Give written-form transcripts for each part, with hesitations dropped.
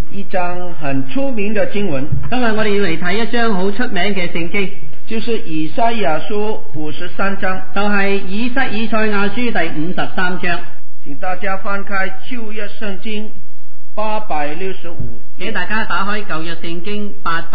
一章很出名的经文。 今日我哋要嚟睇一章好出名嘅聖經， 就是以賽亞書53章， 就係以賽亞書第53章。 請大家翻開舊約聖經865， 請大家打開舊約聖經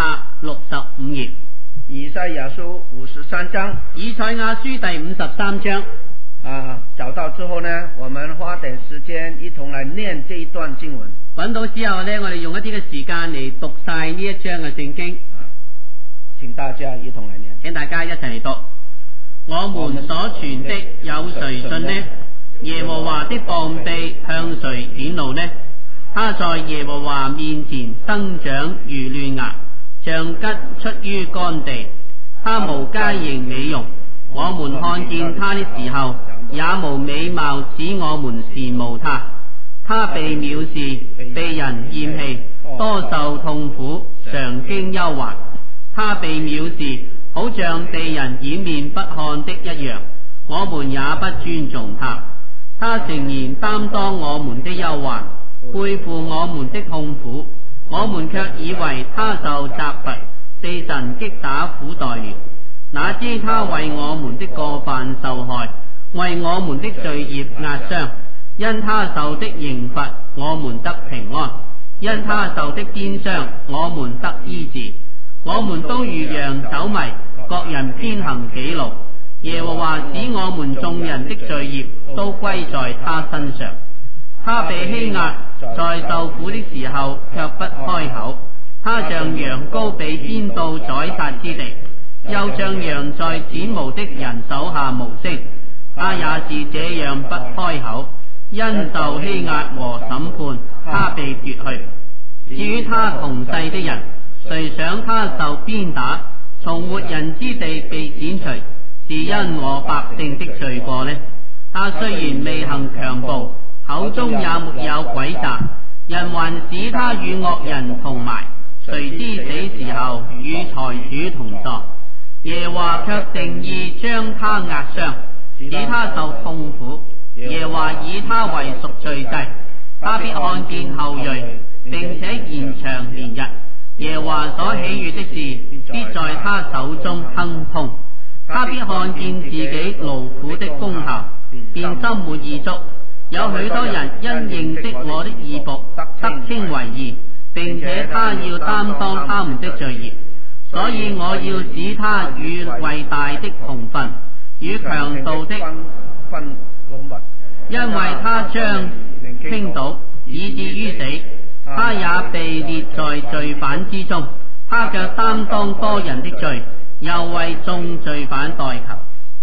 865頁。 以賽亞書53章， 以賽亞書第53章。 找到之後呢，我們花點時間一同來念這一段經文。 揾到之後呢，我哋用一啲嘅時間嚟讀晒呢一章嘅聖經。 請大家一同來念。 請大家一齊嚟讀。我們所傳的有誰信呢？耶和華的膀臂向誰顯露呢？他在耶和華面前生長如嫩芽，像桔出於乾地。他無佳形美容，我們看見他的時候，也無美貌使我們羨慕他。他被藐視，被人厭棄，多受痛苦，常經憂患。他被藐視，好像地人掩面不看的一樣，我們也不尊重他。他誠然擔當我們的憂患，背負我們的痛苦，我們卻以為他受責罰，被神擊打苦待了。哪知他為我們的過犯受害，為我們的罪孽壓傷。因他受的刑罰，我們得平安；因他受的鞭傷，我們得醫治。我們都如羊走迷，各人偏行己路。耶和華使我們眾人的罪孽都歸在他身上。他被欺壓，在受苦的時候卻不開口。他像羊羔被牽到宰殺之地，又像羊在剪毛的人手下無聲。他也是這樣不開口，因受欺壓和審判，他被奪去。至於他同世的人，誰想他受鞭打，從活人之地被剪除，是因我百姓的罪過呢？他雖然未行強暴，口中也沒有詭詐，人還使他與惡人同埋，誰知死時候與財主同坐。耶和華卻定意將他壓傷，使他受痛苦。耶和華以他為贖罪祭，他必看見後裔，並且延長年日。耶和華所喜悅的事，必在他手中亨通。他必看見自己勞苦的功效，便心滿意足。有許多人因認識我的義僕，得稱為義，並且他要擔當他們的罪孽。所以我要使他與偉大的同分，與強盜的分，因為他將傾倒，以至於死。他也被列在罪犯之中，他卻擔當多人的罪，又為眾罪犯代求。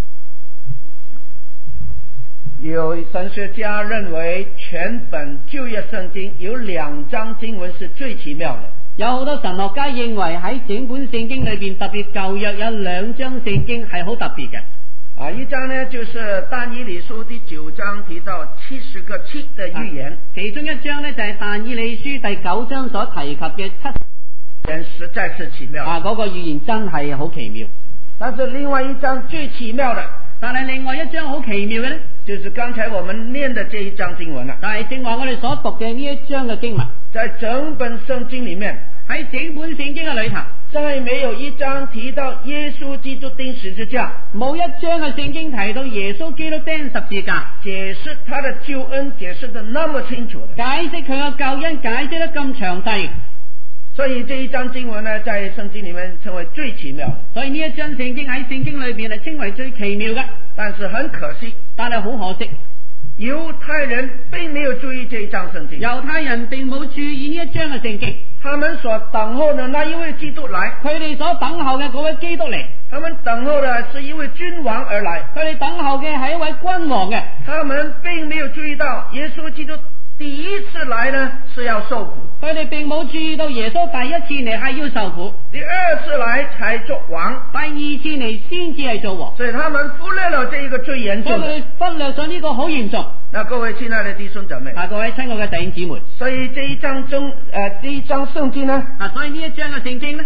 有神學家認為，全本舊約聖經有2章經文是最奇妙的。 有好多神學家認為喺整本聖經裏邊，特別舊約有2章聖經係好特別嘅。 一章呢，就是但以理書第9章提到70個7的預言， 其中一章呢，就係但以理書第9章所提及嘅7 言，實在是奇妙。 嗰個預言真係好奇妙。 但是另外一章最奇妙的， 但係另外一章好奇妙嘅呢， 就是剛才我們念的這一章經文啦。 但係正話我哋所讀嘅呢一章嘅經文， 在整本聖經裏面， 喺整本聖經嘅裏頭， 再沒有一章提到耶穌基督釘十字架， 冇一章嘅聖經提到耶穌基督釘十字架， 解釋他的救恩解釋得那麼清楚的， 解釋佢嘅救恩解釋得咁詳細。 所以這一章經文呢，在聖經裏面稱為最奇妙。 所以呢一章聖經喺聖經裏邊係稱為最奇妙嘅。 但是很可惜， 但係好可惜， 猶太人並沒有注意這一章聖經。 猶太人並冇注意呢一章嘅聖經。 他們所等候的那一位基督來， 佢哋所等候嘅嗰位基督嚟。 他們等候的是一位君王而來， 佢哋等候嘅係一位君王嘅。 他們並沒有注意到耶穌基督第一次來呢是要受苦， 佢哋並冇注意到耶穌第一次嚟係要受苦， 第二次來才做王， 第二次嚟先至係做王。 所以他們忽略了這一個最嚴重的， 佢哋忽略咗呢個好嚴重。 那各位親愛的弟兄姊妹， 各位親愛嘅弟兄姊妹， 所以這一章聖經呢， 所以呢一章嘅聖經呢，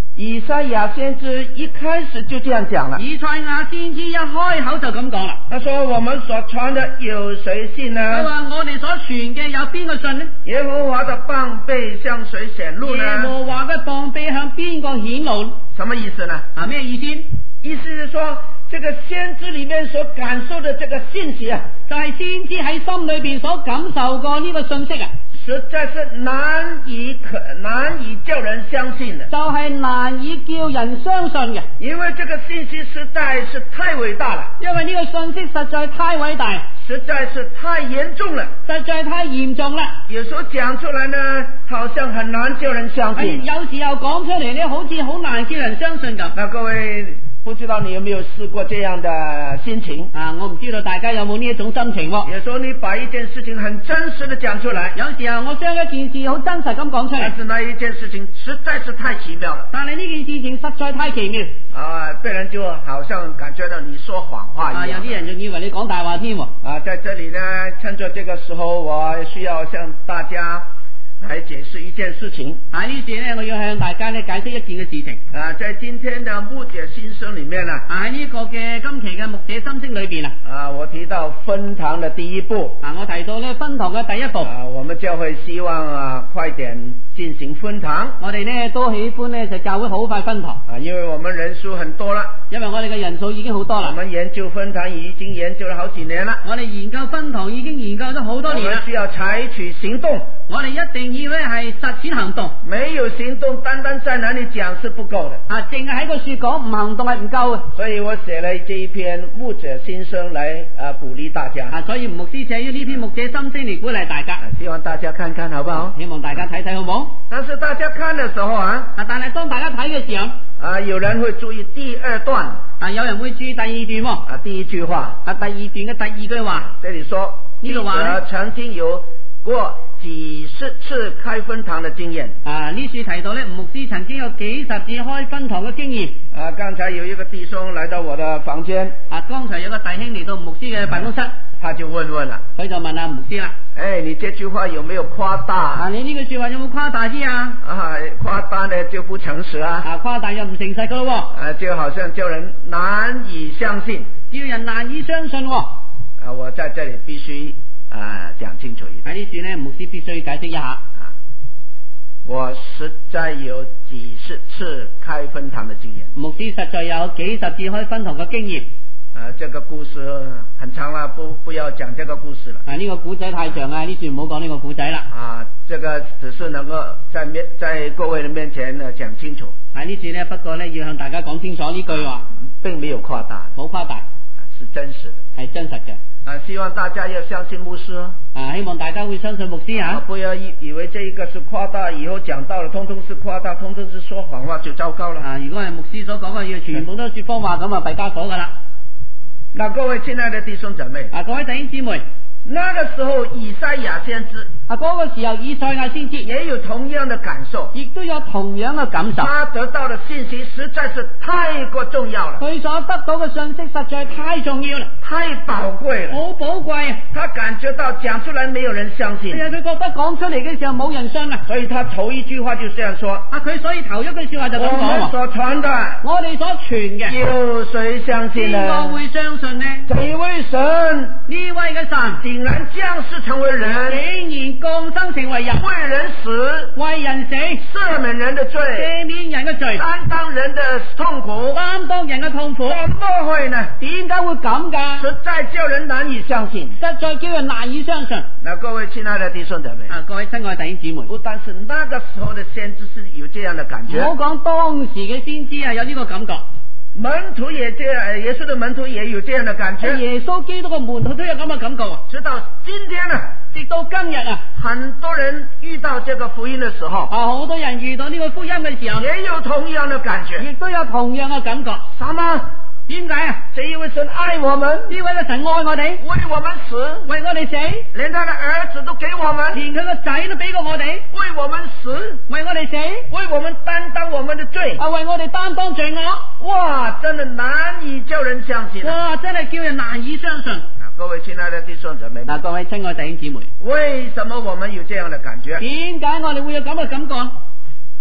以賽亞先知一開始就這樣講了。 以賽亞先知一開口就咁講啦。 他說：我們所傳的有誰信呢？ 佢話我哋所傳嘅有邊個信呢？ 耶和華的膀臂向誰顯露呢？ 耶和華嘅膀臂向邊個顯露？ 什麼意思呢？ 咩意思？ 意思是說，這個先知裏面所感受的這個信息啊， 就係先知喺心裏邊所感受過呢個信息啊， 實在是難以叫人相信的， 就係難以叫人相信嘅。 因為這個信息實在是太偉大了， 因為呢個信息實在太偉大， 實在是太嚴重了， 實在太嚴重啦。 有時候講出來呢，好像很難叫人相信。 有時候講出嚟呢，好似好難叫人相信咁。 那各位，不知道你有沒有試過這樣的心情啊？我唔知道大家有冇呢一種心情喎。 有時候你把一件事情很真實的講出來， 有時候我將一件事好真實咁講出嚟， 但是那一件事情實在是太奇妙了。 但係呢件事情實在太奇妙啊，被人就好像感覺到你說謊話一樣。 有啲人仲以為你講大話添。 在這裏呢，趁着這個時候，我需要向大家來解釋一件事情。 呢次呢，我要向大家呢解釋一件嘅事情。 在今天的牧者心聲裏面呢， 喺呢個嘅今期嘅牧者心聲裏邊我提到分堂的第一步。 我提到呢分堂嘅第一步。 我們教會希望快點進行分堂。 我哋呢都喜歡呢就教會好快分堂。 因為我們人數很多了。 因為我哋嘅人數已經好多啦。 我們研究分堂已經研究了好幾年了。 我哋研究分堂已經研究咗好多年啦。 我們需要採取行動。 我哋一定要呢係實踐行動。 沒有行動，單單在那裏講是不夠的。 淨係喺個說講，唔行動係唔夠嘅。 所以我寫了這一篇牧者心聲來鼓勵大家。 所以牧師寫咗呢篇牧者心聲嚟鼓勵大家。 希望大家看看好不好？ 希望大家睇睇好唔好？ 但是大家看的時候但係當大家睇嘅時候， 有人會注意第二段。 有人會注意第二段。 第一句話。 第二段嘅第二句話。 這裏說，記者曾經有過幾十次開分堂的經驗。 呢處提到呢，吳牧師曾經有幾十次開分堂嘅經驗。 剛才有一個弟兄來到我的房間。 剛才有個弟兄嚟到吳牧師嘅辦公室。 他就問了。 佢就問吳牧師啦。 你這句話有沒有誇大？ 你呢句說話有冇誇大啲啊？ 誇大呢就不誠實啊。 誇大又唔誠實噶咯。 就好像叫人難以相信。 叫人難以相信。 我在這裏必須講清楚一點。 喺呢處呢，牧師必須解釋一下。 我實在有幾十次開分堂的經驗。 牧師實在有幾十次開分堂嘅經驗。 這個故事很長了，不要講這個故事了。 呢個古仔太長啦，呢處唔好講呢個古仔啦。 這個只是能夠在各位的面前呢講清楚。 喺呢處呢，不過呢要向大家講清楚呢句話， 並沒有誇大， 冇誇大， 是真實的， 係真實嘅。 希望大家要相信牧師。 希望大家會相信牧師不要以為這一個是誇大，以後講到了通通是誇大，通通是說謊話就糟糕了。 如果係牧師所講嘅嘢全部都說謊話，咁弊家伙噶啦。 那各位親愛的弟兄姊妹， 各位弟兄姊妹， 那個時候以賽亞先知嗰個時候以賽亞先知也有同樣的感受， 亦都有同樣嘅感受。 他得到的信息實在是太過重要了， 佢所得到嘅信息實在太重要啦， 太寶貴了， 好寶貴。 他感覺到講出來沒有人相信， 佢覺得講出嚟嘅時候冇人信啦， 所以他頭一句話就這樣說。 佢所以頭一句說話就咁講。 我們所傳的， 我哋所傳嘅， 有誰相信呢？ 邊個會相信呢？ 這位神， 呢位嘅神竟然降世成為人， 竟然降生成為人， 為人死， 為人死， 赦免人的罪， 赦免人嘅罪， 擔當人的痛苦， 擔當人嘅痛苦。 怎麼會呢？ 點解會咁噶？ 實在叫人難以相信， 實在叫人難以相信。 那各位親愛的弟兄姊妹， 各位親愛的弟兄姊妹， 不但是那個時候的先知是有這樣的感覺， 我講當時嘅先知有呢個感覺， 門徒也這樣，耶穌的門徒也有這樣的感覺， 耶穌基督嘅門徒都有咁嘅感覺。 直到今天呢， 直到今日很多人遇到這個福音的時候， 好多人遇到呢個福音嘅時候， 也有同樣的感覺， 亦都有同樣嘅感覺。 什麼？ 點解這一位神愛我們， 呢位嘅神愛我哋， 為我們死， 為我哋死， 連他的兒子都給我們， 連佢個仔都俾過我哋， 為我們死， 為我哋死， 為我們擔當我們的罪， 為我哋擔當罪惡。 哇，真的難以叫人相信， 哇，真係叫人難以相信。 各位親愛的弟兄姊妹， 各位親愛弟兄姊妹， 為什麼我們有這樣的感覺？ 點解我哋會有咁嘅感覺？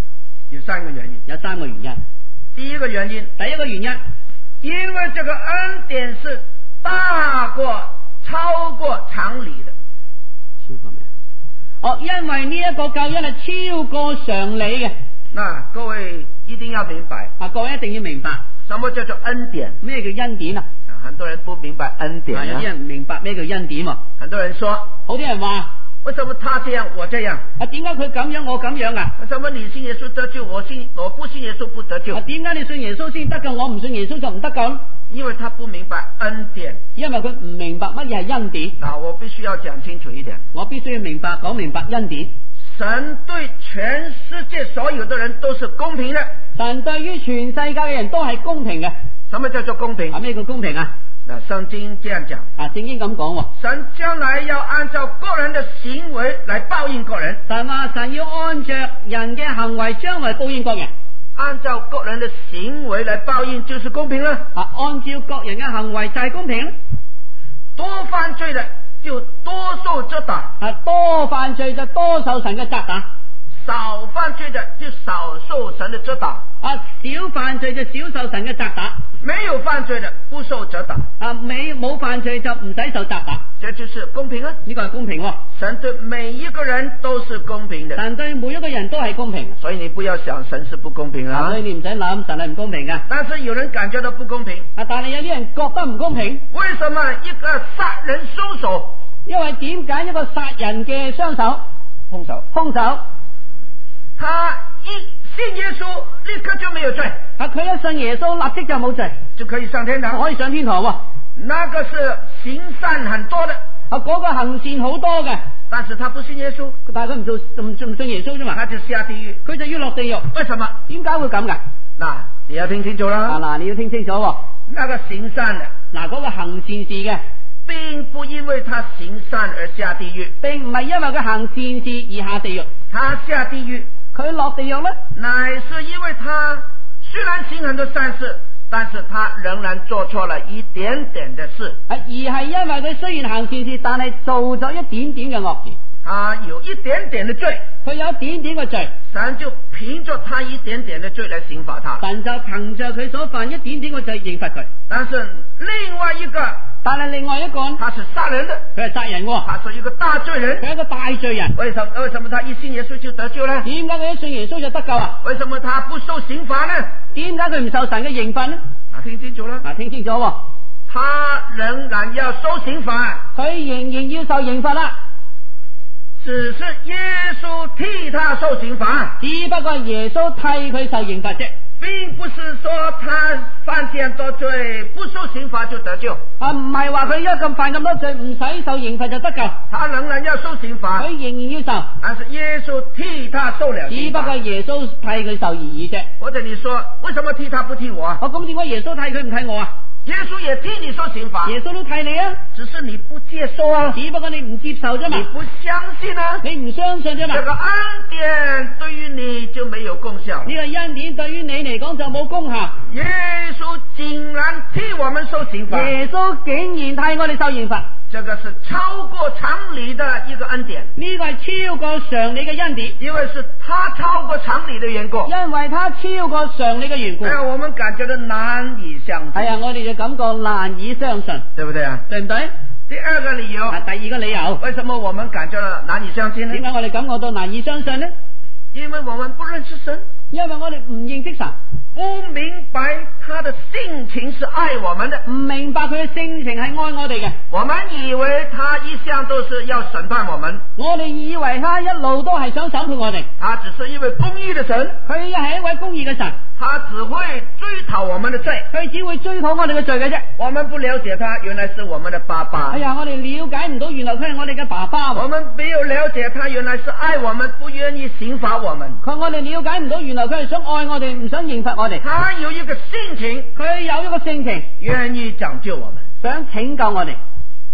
有3個原因。 有3個原因。 第一個原因， 第一個原因， 因為這個恩典是大過、超過常理的。 超過咩？因為呢一個救恩係超過常理嘅。 那各位一定要明白， 各位一定要明白， 什麼叫做恩典？ 咩叫恩典啊？ 很多人不明白恩典。 有啲人唔明白咩叫恩典喎。 很多人說， 好啲人話， 為什麼他這樣我這樣？ 點解佢咁樣我咁樣啊？ 為什麼你信耶穌得救，我不信耶穌不得救？ 點解你信耶穌先得救，我唔信耶穌就唔得救？ 因為他不明白恩典， 因為佢唔明白乜嘢係恩典。 我必須要講清楚一點， 我必須要講明白恩典。 神對全世界所有的人都是公平的。 神對於全世界嘅人都係公平嘅。 什麼叫做公平？ 咩叫公平啊？ 聖經這樣講。 聖經咁講， 神將來要按照個人的行為來報應個人。 神話神要按着人嘅行為將來報應各人。 按照個人的行為來報應就是公平了。 按照各人嘅行為就係公平。 多犯罪的就多受責打。 多犯罪就多受神嘅責打。 少犯罪的就少受神的責打。 少犯罪就少受神嘅責打。 沒有犯罪的不受責打。 冇犯罪就唔使受責打。 這就是公平啊！ 呢個係公平喎。 神對每一個人都是公平的。 神對每一個人都係公平。 所以你不要想神是不公平啊！ 所以你唔使諗神係唔公平嘅。 但是有人感覺到不公平。 但係有啲人覺得唔公平。 為什麼一個殺人兇手？ 因為點解一個殺人嘅兇手？兇手。他一信耶穌，立刻就沒有罪。 佢一信耶穌，立即就冇罪， 就可以上天堂。 可以上天堂喎。 那個是行善很多的。 嗰個行善好多嘅， 但是他不信耶穌。 但係佢唔信耶穌啫嘛。 他就下地獄。 佢就要落地獄。 為什麼？ 點解會咁噶？ 你要聽清楚啦。 你要聽清楚喎。 那個行善的， 嗰個行善事嘅， 並不因為他行善而下地獄， 並唔係因為佢行善事而下地獄。 他下地獄， 佢落地獄呢， 乃是因為他雖然行很多善事，但是他仍然做錯了一點點的事。 而係因為佢雖然行善事，但係做咗一點點嘅惡事。 他有一點點的罪， 佢有一點點嘅罪， 神就憑着他一點點的罪來刑罰他。 神就憑着佢所犯一點點嘅罪刑罰佢。 但係另外一個，他是殺人的， 佢係殺人喎， 他是一個大罪人， 佢係一個大罪人。 為什麼他一信耶穌就得救呢？ 點解佢一信耶穌就得救啊？ 為什麼他不受刑罰呢？ 點解佢唔受神嘅刑罰呢？ 聽清楚啦， 聽清楚喎， 他仍然要受刑罰， 佢仍然要受刑罰啦。 只是耶穌替他受刑罰， 只不過耶穌替佢受刑罰啫， 並不是說他犯這樣多罪不受刑罰就得救。 唔係話佢一咁犯咁多罪唔使受刑罰就得救， 他仍然要受刑罰， 佢仍然要受， 但是耶穌替他受了刑罰， 只不過耶穌替佢受而已啫。 或者你說，為什麼替他不替我？ 咁點解耶穌替佢唔替我啊？ 耶穌也替你受刑罰， 耶穌都替你啊， 只是你不接受啊， 只不過你唔接受啫嘛， 你不相信啊， 你唔相信啫嘛。 這個恩典對於你就沒有功效， 呢個恩典對於你嚟講就冇功效。 耶穌竟然替我們受刑罰， 耶穌竟然替我哋受刑罰， 這個是超過常理的一個恩典。 呢個係超過常理嘅恩典， 因為是他超過常理的緣故， 因為他超過常理嘅緣故。 我們感覺到難以相信。 我哋就感覺難以相信， 對不對啊？ 對唔對？ 第二個理由， 第二個理由， 為什麼我們感覺到難以相信呢？ 點解我哋感覺到難以相信呢？ 因為我們不認識神， 因為我哋唔認識神， 不明白他的性情是愛我們的， 唔明白佢嘅性情係愛我哋嘅。 我們以為他一向都是要審判我們， 我哋以為他一路都係想審判我哋。 他只是一位公義的神， 佢係一位公義嘅神， 他只會追討我們的罪， 佢只會追討我哋嘅罪嘅啫。 我們不了解他原來是我們的爸爸。 我哋了解唔到原來佢係我哋嘅爸爸。 我們沒有了解他原來是愛我們，不願意刑罰我們。 我哋了解唔到原來佢係想愛我哋，唔想刑罰我哋。 他有一個性情， 佢有一個性情， 願意拯救我們， 想拯救我哋。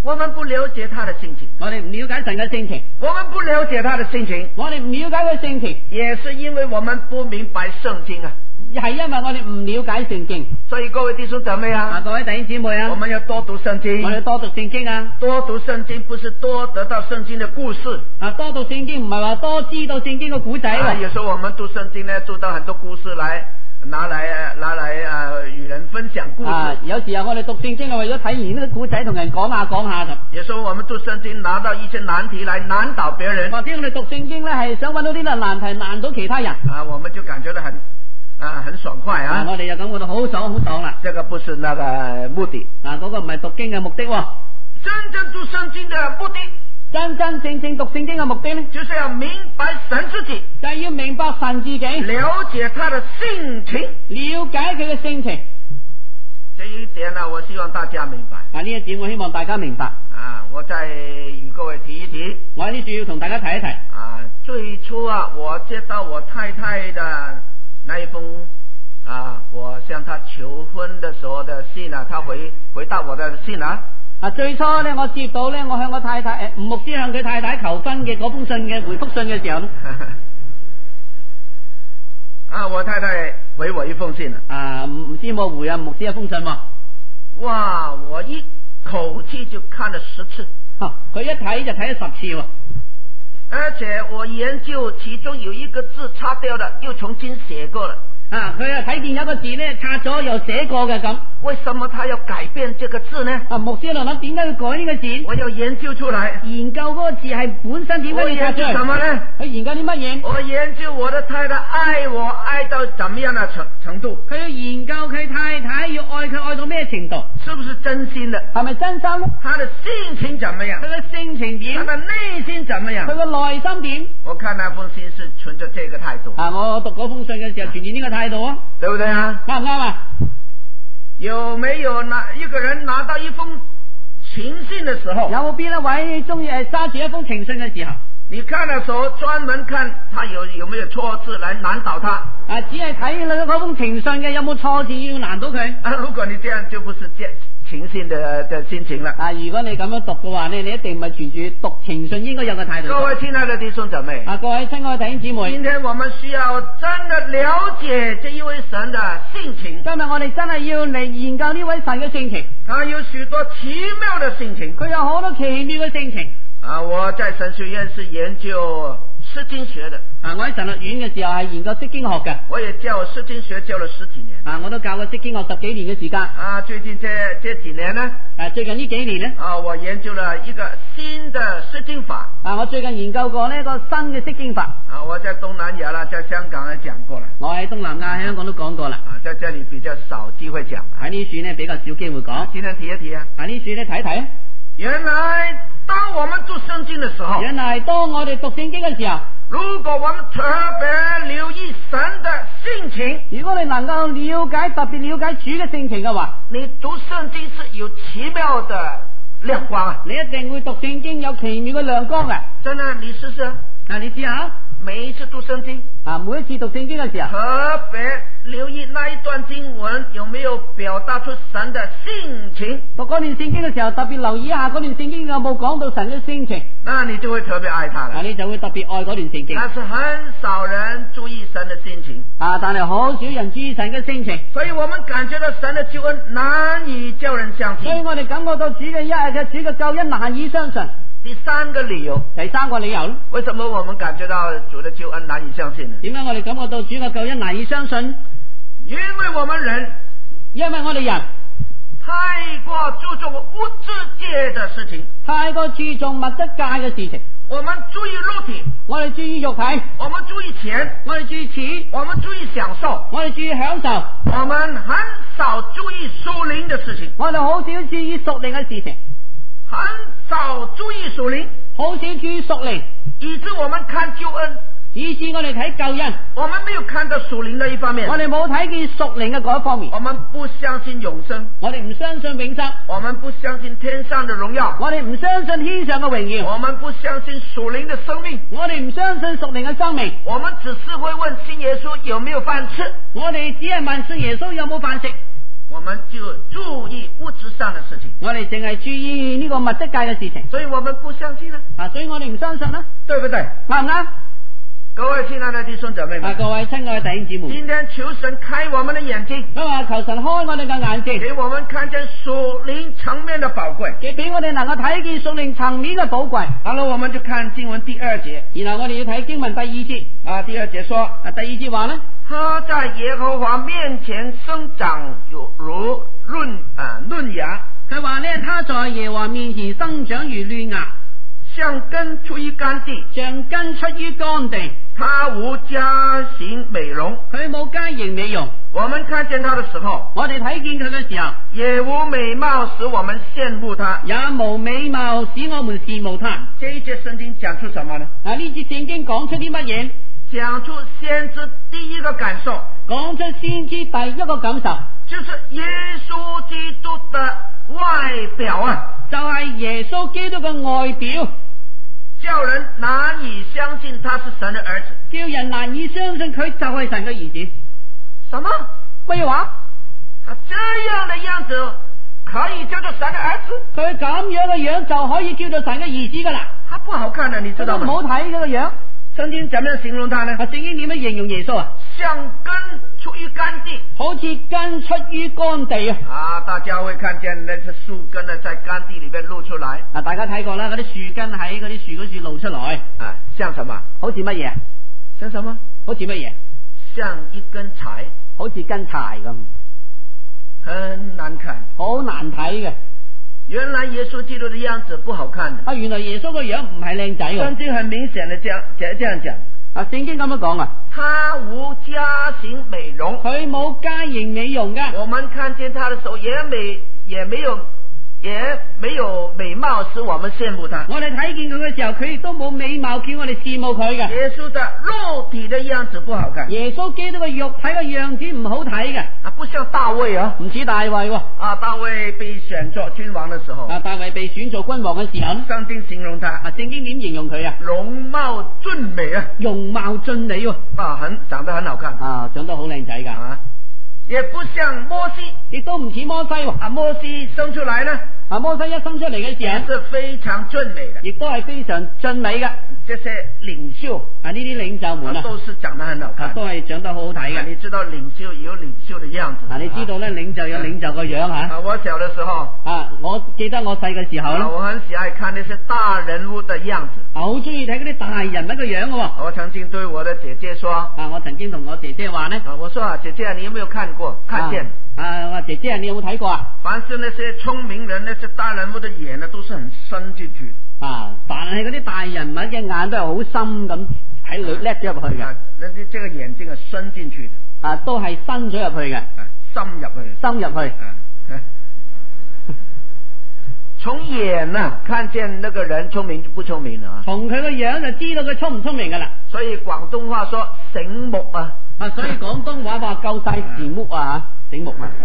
我們不了解他的性情， 我哋唔了解神嘅性情， 我們不了解他的性情， 我哋唔了解佢性情， 也是因為我們不明白聖經啊。 係因為我哋唔了解聖經。 所以各位弟兄姊妹啊， 各位弟兄姊妹啊， 我們要多讀聖經。 我哋多讀聖經啊！ 多讀聖經不是多得到聖經的故事多讀聖經唔係話多知道聖經嘅古仔有時候我們讀聖經呢，讀到很多故事來拿來與人分享故事。 有時候我哋讀聖經係為咗睇完呢個古仔同人講下咁。 有時候我們讀聖經拿到一些難題來難倒別人， 或者我哋讀聖經呢係想揾到啲難題難到其他人。 我們就感覺到很爽快啊！ 我哋就感覺到好爽啦。 這個不是那個目的嗰個唔係讀經嘅目的。 真正讀聖經的目的， 真正讀聖經嘅目的呢， 就是要明白神自己， 就係要明白神自己， 了解他的性情， 了解佢嘅性情。 這一點呢，我希望大家明白。 呢一點我希望大家明白。 我再與各位提一提。 我喺呢處要同大家提一提。 最初我接到我太太的那一封我向她求婚的時候的信她回答我的信最初呢，我接到呢，我向我太太吳牧師向佢太太求婚嘅嗰封信嘅回覆信嘅時候呢， 我太太回我一封信唔知冇回牧師一封信喎。 哇！我一口氣就看了10次， 佢一睇就睇咗10次喎。 而且我研究其中有一個字擦掉了，又重新寫過了。 佢睇見有個字呢擦咗又寫過嘅咁。 為什麼他要改變這個字呢？ 牧師喺度諗點解要改呢個字？ 我要研究出來。 研究嗰個字係本身點解要擦出嚟？ 我研究什麼呢？ 佢研究啲乜嘢？ 我研究我的太太愛我愛到怎麼樣的程度。 佢要研究佢太太要愛佢愛到咩程度？ 是不是真心的？ 係咪真心呢？ 他的性情怎麼樣？ 佢嘅性情點？ 他的內心怎麼樣？ 佢嘅內心點？ 我看那封信是存着這個態度。 我讀嗰封信嘅時候，存住呢個態度啊， 對不對啊？ 啱唔啱啊？ 有沒有一個人拿到一封情信的時候， 有冇邊一位中意揸住一封情信嘅時候， 你看的時候專門看他有沒有錯字來難倒他？ 只係睇嗰封情信嘅有冇錯字要難倒佢。 如果你這樣就不是情信的心情了。 如果你咁樣讀嘅話呢，你一定唔係存住讀情信應該有嘅態度。 各位親愛的弟兄姊妹， 各位親愛的弟兄姊妹， 今天我們需要真的了解這一位神的性情。 今日我哋真係要嚟研究呢位神嘅性情。 他有許多奇妙的性情， 佢有好多奇妙嘅性情。 我在神學院是研究釋經學的。 我喺神學院嘅時候係研究釋經學嘅。 我也教釋經學教了10幾年。 我都教過釋經學10幾年嘅時間。 最近這幾年呢？ 最近呢幾年呢？ 我研究了一個新的釋經法。 我最近研究過呢個新嘅釋經法。 我在東南亞啦，在香港咧講過了。 我喺東南亞、香港都講過啦。 在這裏比較少機會講。 喺呢處呢比較少機會講。 今天提一提啊。 喺呢處呢睇一睇啊。 原來當我們讀聖經的時候， 原來當我哋讀聖經嘅時候， 如果我們特別留意神的性情， 如果你能夠特別了解主嘅性情嘅話， 你讀聖經是有奇妙的亮光啊！ 你一定會讀聖經有奇妙嘅亮光嘅。 真的，你試試。 你試下。 每一次讀聖經， 每一次讀聖經嘅時候， 特別留意那一段經文有沒有表達出神的性情。 讀嗰段聖經嘅時候，特別留意一下嗰段聖經有冇講到神嘅性情。 那你就會特別愛他了。 你就會特別愛嗰段聖經。 但是很少人注意神的性情。 但係好少人注意神嘅性情。 所以我們感覺到神的救恩難以叫人相信。 所以我哋感覺到主嘅救恩難以相信。 第三個理由呢？為什麼我們感覺到主的救恩難以相信呢？ 點解我哋感覺到主嘅救恩難以相信？ 因為我們人太過注重物質界的事情， 太過注重物質界嘅事情。 我們注意肉體， 我哋注意肉體； 我們注意錢， 我哋注意錢； 我們注意享受， 我哋注意享受。 我們很少注意屬靈的事情， 我哋好少注意屬靈嘅事情。 很少注意屬靈， 好少注意屬靈， 以致我們看救恩， 以致我哋睇救恩， 我們沒有看到屬靈的一方面， 我哋冇睇見屬靈嘅嗰一方面。 我們不相信永生， 我哋唔相信永生， 我們不相信天上的榮耀， 我哋唔相信天上嘅榮耀， 我們不相信屬靈的生命， 我哋唔相信屬靈嘅生命。 我們只是會問信耶穌有沒有飯吃， 我哋只係問信耶穌有冇飯食。 我們就注意物質上的事情， 我哋淨係注意呢個物質界嘅事情， 所以我們不相信啦， 所以我哋唔相信啦， 對不對？ 啱唔啱？ 各位親愛的弟兄姊妹們， 各位親愛嘅弟兄姊妹， 今天求神開我們的眼睛， 我話求神開我哋嘅眼睛， 給我們看見屬靈層面的寶貴， 俾我哋能夠睇見屬靈層面嘅寶貴。 好了，我們就看經文第2節， 然後我哋要睇經文第2節。 第2節說， 第2節話呢， 他在耶和華面前生長如嫩芽， 佢話呢，他在耶和華面前生長如嫩芽， 像根出於乾地， 像根出於乾地。 他無佳形美容， 佢冇佳形美容。 我們看見他的時候， 我哋睇見佢嘅時候， 也無美貌使我們羨慕他， 也無美貌使我們羨慕他。 這一節聖經講出什麼呢？ 呢節聖經講出啲乜嘢？ 講出先知第一個感受， 講出先知第一個感受， 就是耶穌基督的外表啊， 就係耶穌基督嘅外表， 叫人難以相信他是神的兒子， 叫人難以相信佢就係神嘅兒子。 什麼？ 咩話？ 他這樣的樣子可以叫做神的兒子？ 佢咁樣嘅樣就可以叫做神嘅兒子噶啦？ 他不好看的，你知道嗎？ 唔好睇嗰個樣。 聖經怎麼樣形容他呢？ 聖經點樣形容耶穌啊？ 像根出於乾地， 好似根出於乾地啊！ 大家會看見那些樹根呢，在乾地裏面露出來。 大家睇過啦，嗰啲樹根喺嗰啲樹嗰處露出來。 像什麼？ 好似乜嘢？ 像什麼？ 好似乜嘢？ 像一根柴， 好似根柴咁， 很難看， 好難睇嘅。 原來耶穌基督的樣子不好看的。 原來耶穌個樣唔係靚仔。 聖經很明顯的這樣講。 聖經咁樣講他無佳形美容， 佢冇佳形美容噶。 我們看見他的時候也沒有美貌使我們羨慕他。 我哋睇見佢嘅時候，佢亦都冇美貌叫我哋羨慕佢嘅。 耶穌的肉體的樣子不好看。 耶穌基督嘅肉體嘅樣子唔好睇嘅。 不像大衛啊， 唔似大衛。 大衛被選做君王的時候。 大衛被選做君王嘅時候， 聖經形容他。 聖經點形容佢啊？ 容貌俊美啊， 容貌俊美長得很好看。 長得好靚仔噶。 也不像摩西， 亦都唔似摩西。 摩西生出來呢？ 摩西一生出嚟嘅時候， 也是非常俊美的， 亦都係非常俊美嘅。 這些領袖呢啲領袖們都是長得很好看， 都係長得好好睇嘅。 你知道領袖有領袖的樣子， 你知道咧，領袖有領袖個樣吓。 我小的時候， 我記得我細嘅時候咧， 我很喜愛看那些大人物的樣子， 好中意睇嗰啲大人物嘅樣嘅。 我曾經對我的姐姐說， 我曾經同我姐姐話呢， 我說姐姐，你有沒有看見？ 我話姐姐，你有冇睇過啊？ 凡是那些聰明人、那些大人物的眼呢，都是很深進去的。 凡係嗰啲大人物嘅眼都係好深咁喺裏叻咗入去嘅。 這個眼睛係伸進去的。 都係伸咗入去嘅。深入去。 從眼啊，看見那個人聰明不聰明啊？ 從佢個樣就知道佢聰唔聰明噶啦。 所以廣東話說醒目啊。 所以廣東話話夠晒醒目啊，醒目啊。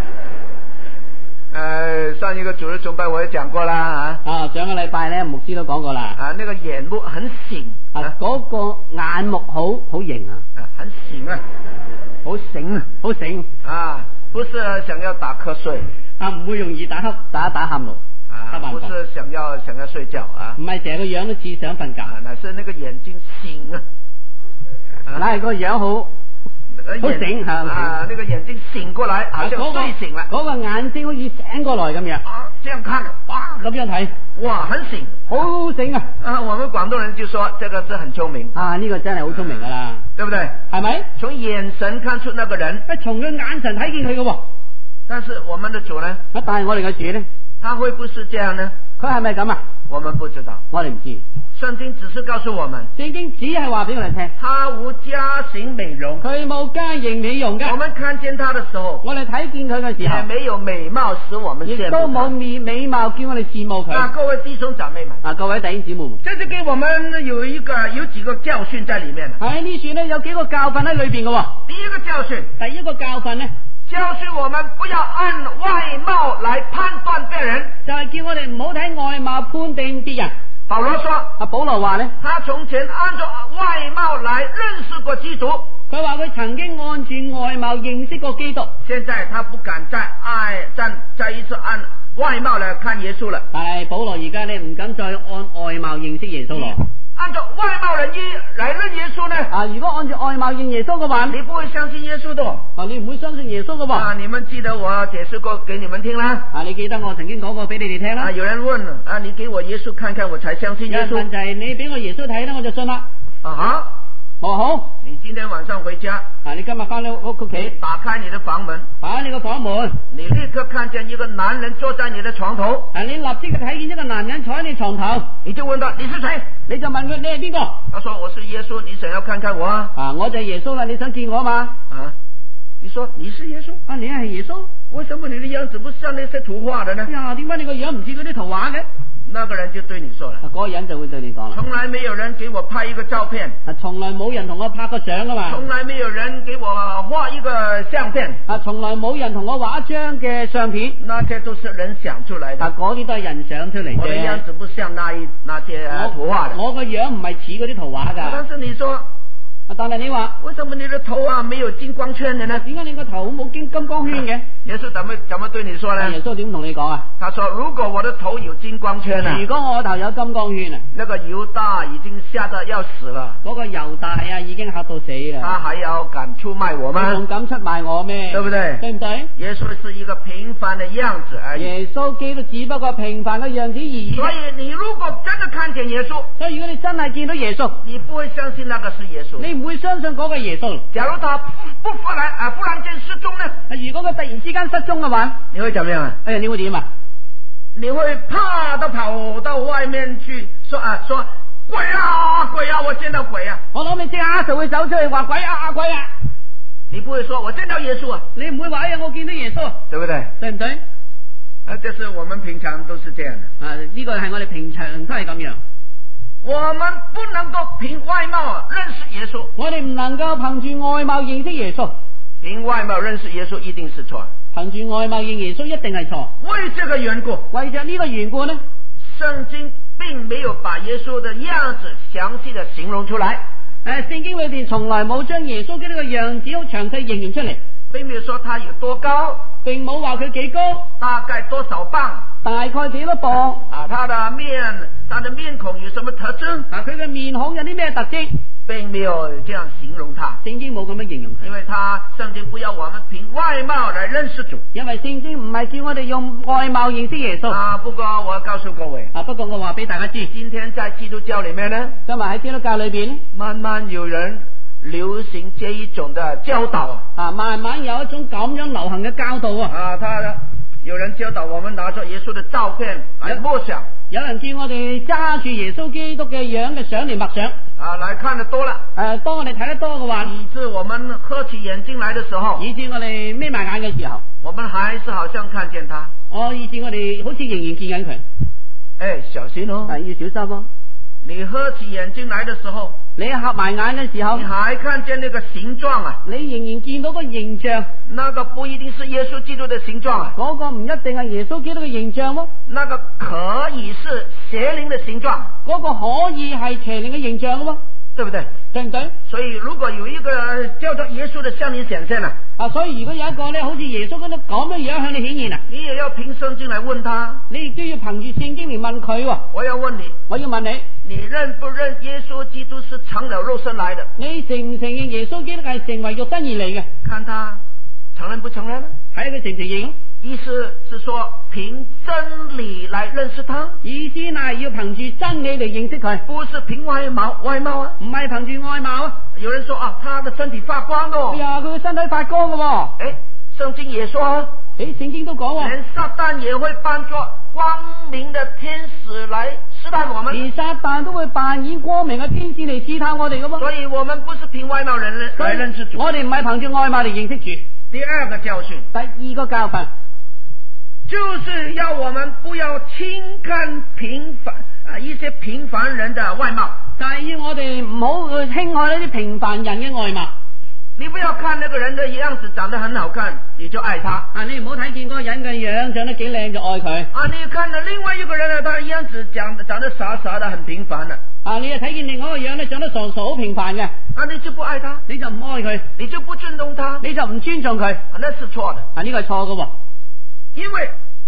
上一個主日崇拜我也講過啦。 上個禮拜咧，牧師都講過啦。 那個眼目很醒。 嗰個眼目好型啊。 很醒啊， 好醒啊，好醒。 不是想要打瞌睡。 唔會容易打喊路。 不是想要睡覺啊。 唔係成個樣都似想瞓覺。 乃是那個眼睛醒啊。 乃係個樣好醒那個眼睛醒過來，好像睡醒了。 嗰個眼睛好似醒過來咁樣。 這樣看，哇， 咁樣睇， 哇，很醒， 好醒啊！ 我們廣東人就說這個是很聰明。 呢個真係好聰明噶啦， 對不對？ 係咪？ 從眼神看出那個人， 從佢眼神睇見佢嘅。 但是我們的主呢？ 但係我哋嘅主呢？ 他會不是這樣呢？ 佢係咪咁啊？ 我們不知道， 我哋唔知。 聖經只是告訴我們， 聖經只係話俾我哋聽， 他無佳形美容， 佢冇佳形美容嘅。 我們看見他的時候， 我哋睇見佢嘅時候， 也沒有美貌使我們羨慕他， 亦都冇美貌叫我哋羨慕佢。 各位弟兄姊妹們， 各位弟兄姊妹們， 這就給我們有幾個教訓在裏面。 喺呢處呢，有幾個教訓喺裏邊嘅。 第一個教訓， 第一個教訓呢， 教訓我們不要按外貌來判斷別人， 就係叫我哋唔好睇外貌判定別人。 保羅說， 保羅話呢， 他從前按照外貌來認識過基督。 佢話話佢曾經按住外貌認識過基督， 現在他不敢再一次按外貌來看耶穌了。 但係保羅而家呢唔敢再按外貌認識耶穌咯。 按照外貌來認耶穌呢？ 如果按照外貌認耶穌嘅話， 你不會相信耶穌的。 你唔會相信耶穌嘅喎。 你們記得我解釋過給你們聽啦。 你記得我曾經講過俾你哋聽啦。 有人問你給我耶穌看看，我才相信耶穌。 問就係你俾我耶穌睇啦，我就信啦。 好。 好， 你今天晚上回家， 你今日翻到屋企， 打開你的房門， 打開你個房門， 你立刻看見一個男人坐在你的床頭。 你立即睇見一個男人坐喺你床頭， 你就問他你是誰？ 你就問佢你係邊個？ 他說我是耶穌，你想要看看我啊？ 我就係耶穌啦，你想見我嘛？ 你說你是耶穌？ 你係耶穌？ 為什麼你的樣子不像那些圖畫的呢？ 點解你個樣唔似嗰啲圖畫嘅？ 那個人就對你說了， 嗰個人就會對你講啦。 從來沒有人給我拍一個照片， 從來冇人同我拍過相噶嘛。 從來沒有人給我畫一個相片， 從來冇人同我畫一張嘅相片。 那些都是人想出來的， 嗰啲都係人想出嚟嘅。 我的樣子不像那些圖畫的， 我個樣唔係似嗰啲圖畫噶。 但是你說， 但係你話， 為什麼你的頭沒有金光圈的呢？ 點解你個頭冇金光圈嘅？ 耶穌怎麼對你說呢？ 耶穌點同你講啊？ 他說：如果我的頭有金光圈呢？ 如果我頭有金光圈啊， 那個猶大已經嚇得要死了。 嗰個猶大已經嚇到死啦。 他還要敢出賣我嗎？ 仲敢出賣我咩？ 對不對？ 對唔對？ 耶穌是一個平凡的樣子而已。 耶穌基督只不過平凡嘅樣子而已。 所以你如果真的看見耶穌， 所以如果你真係見到耶穌， 你不會相信那個是耶穌， 你唔會相信嗰個耶穌。 假如他忽然間失蹤呢？ 如果佢突然之間失蹤嘅話， 你會怎麼樣啊？ 你會點啊？ 你會怕到跑到外面去說鬼啊鬼啊，我見到鬼啊！ 我諗你即刻就會走出去話鬼啊鬼啊！ 你不會說我見到耶穌啊？ 你唔會話我見到耶穌， 對不對？ 對唔對？ 這是我們平常都是這樣的。 呢個係我哋平常都係咁樣。 我們不能夠憑外貌認識耶穌， 我哋唔能夠憑住外貌認識耶穌。 憑外貌認識耶穌一定是錯， 憑住外貌認耶穌一定係錯。 為這個緣故， 為着呢個緣故呢， 聖經並沒有把耶穌的樣子詳細的形容出來。 聖經裏邊從來冇將耶穌嘅呢個樣子好詳細形容出嚟， 並沒有說他有多高， 並冇話佢幾高， 大概多少磅， 大概幾多磅， 他的面孔有什麼特徵， 佢嘅面孔有啲咩特徵， 並沒有這樣形容他。 聖經冇咁樣形容佢， 因為聖經不要我們憑外貌來認識主， 因為聖經唔係叫我哋用外貌認識耶穌。 不過我告訴各位， 不過我話俾大家知， 今天在基督教裏面呢， 今日喺基督教裏邊， 慢慢有人流行這一種的教導慢慢有一種咁樣流行嘅教導有人教導我們拿着耶穌的照片來默想， 有人叫我哋揸住耶穌基督嘅樣嘅相嚟默想， 來看得多了， 當我哋睇得多嘅話， 以致我們合起眼睛來的時候， 以致我哋眯埋眼嘅時候， 我們還是好像看見他， 以致我哋好似仍然見緊佢。 小心哦， 要小心哦。 你合起眼睛來的時候， 你合埋眼嘅時候， 你還看見那個形狀你仍然見到個形象， 那個不一定是耶穌基督的形狀嗰個唔一定係耶穌基督嘅形象喎， 那個可以是邪靈的形狀， 嗰個可以係邪靈嘅形象喎， 對不對？ 對唔對？ 所以如果有一個叫做耶穌的向你顯現所以如果有一個咧，好似耶穌咁樣向你顯現你也要憑聖經來問他， 你亦都要憑住聖經嚟問佢喎。 我要問你，你認不認耶穌基督是成了肉身來的？ 你承唔承認耶穌基督係成為肉身而嚟嘅？ 看他承認不承認？ 睇下佢承唔承認。 意思是說憑真理來認識他， 意思係要憑住真理嚟認識佢， 不是憑外貌唔係憑住外貌有人說他的身體發光的佢嘅身體發光嘅聖經也說聖經都講連撒旦也會扮作光明的天使來試探我們， 連撒旦都會扮演光明嘅天使嚟試探我哋嘅。 所以我們不是憑外貌來認識主， 我哋唔係憑住外貌嚟認識主。 第二個教訓， 第二個教訓就是要我們不要輕看一些平凡人的外貌， 就係要我哋唔好去輕看呢啲平凡人嘅外貌。 你不要看那個人的樣子長得很好看，你就愛他。 你唔好睇見嗰個人嘅樣長得幾靚就愛佢。 你看到另外一個人呢，他的樣子長得傻傻的，很平凡的。 啊，你又睇見另外一個樣咧，長得傻傻好平凡嘅， 啊，你就不愛他， 你就唔愛佢， 你就不尊重他， 你就唔尊重佢， 那是錯的。 啊，呢個係錯嘅喎， 因為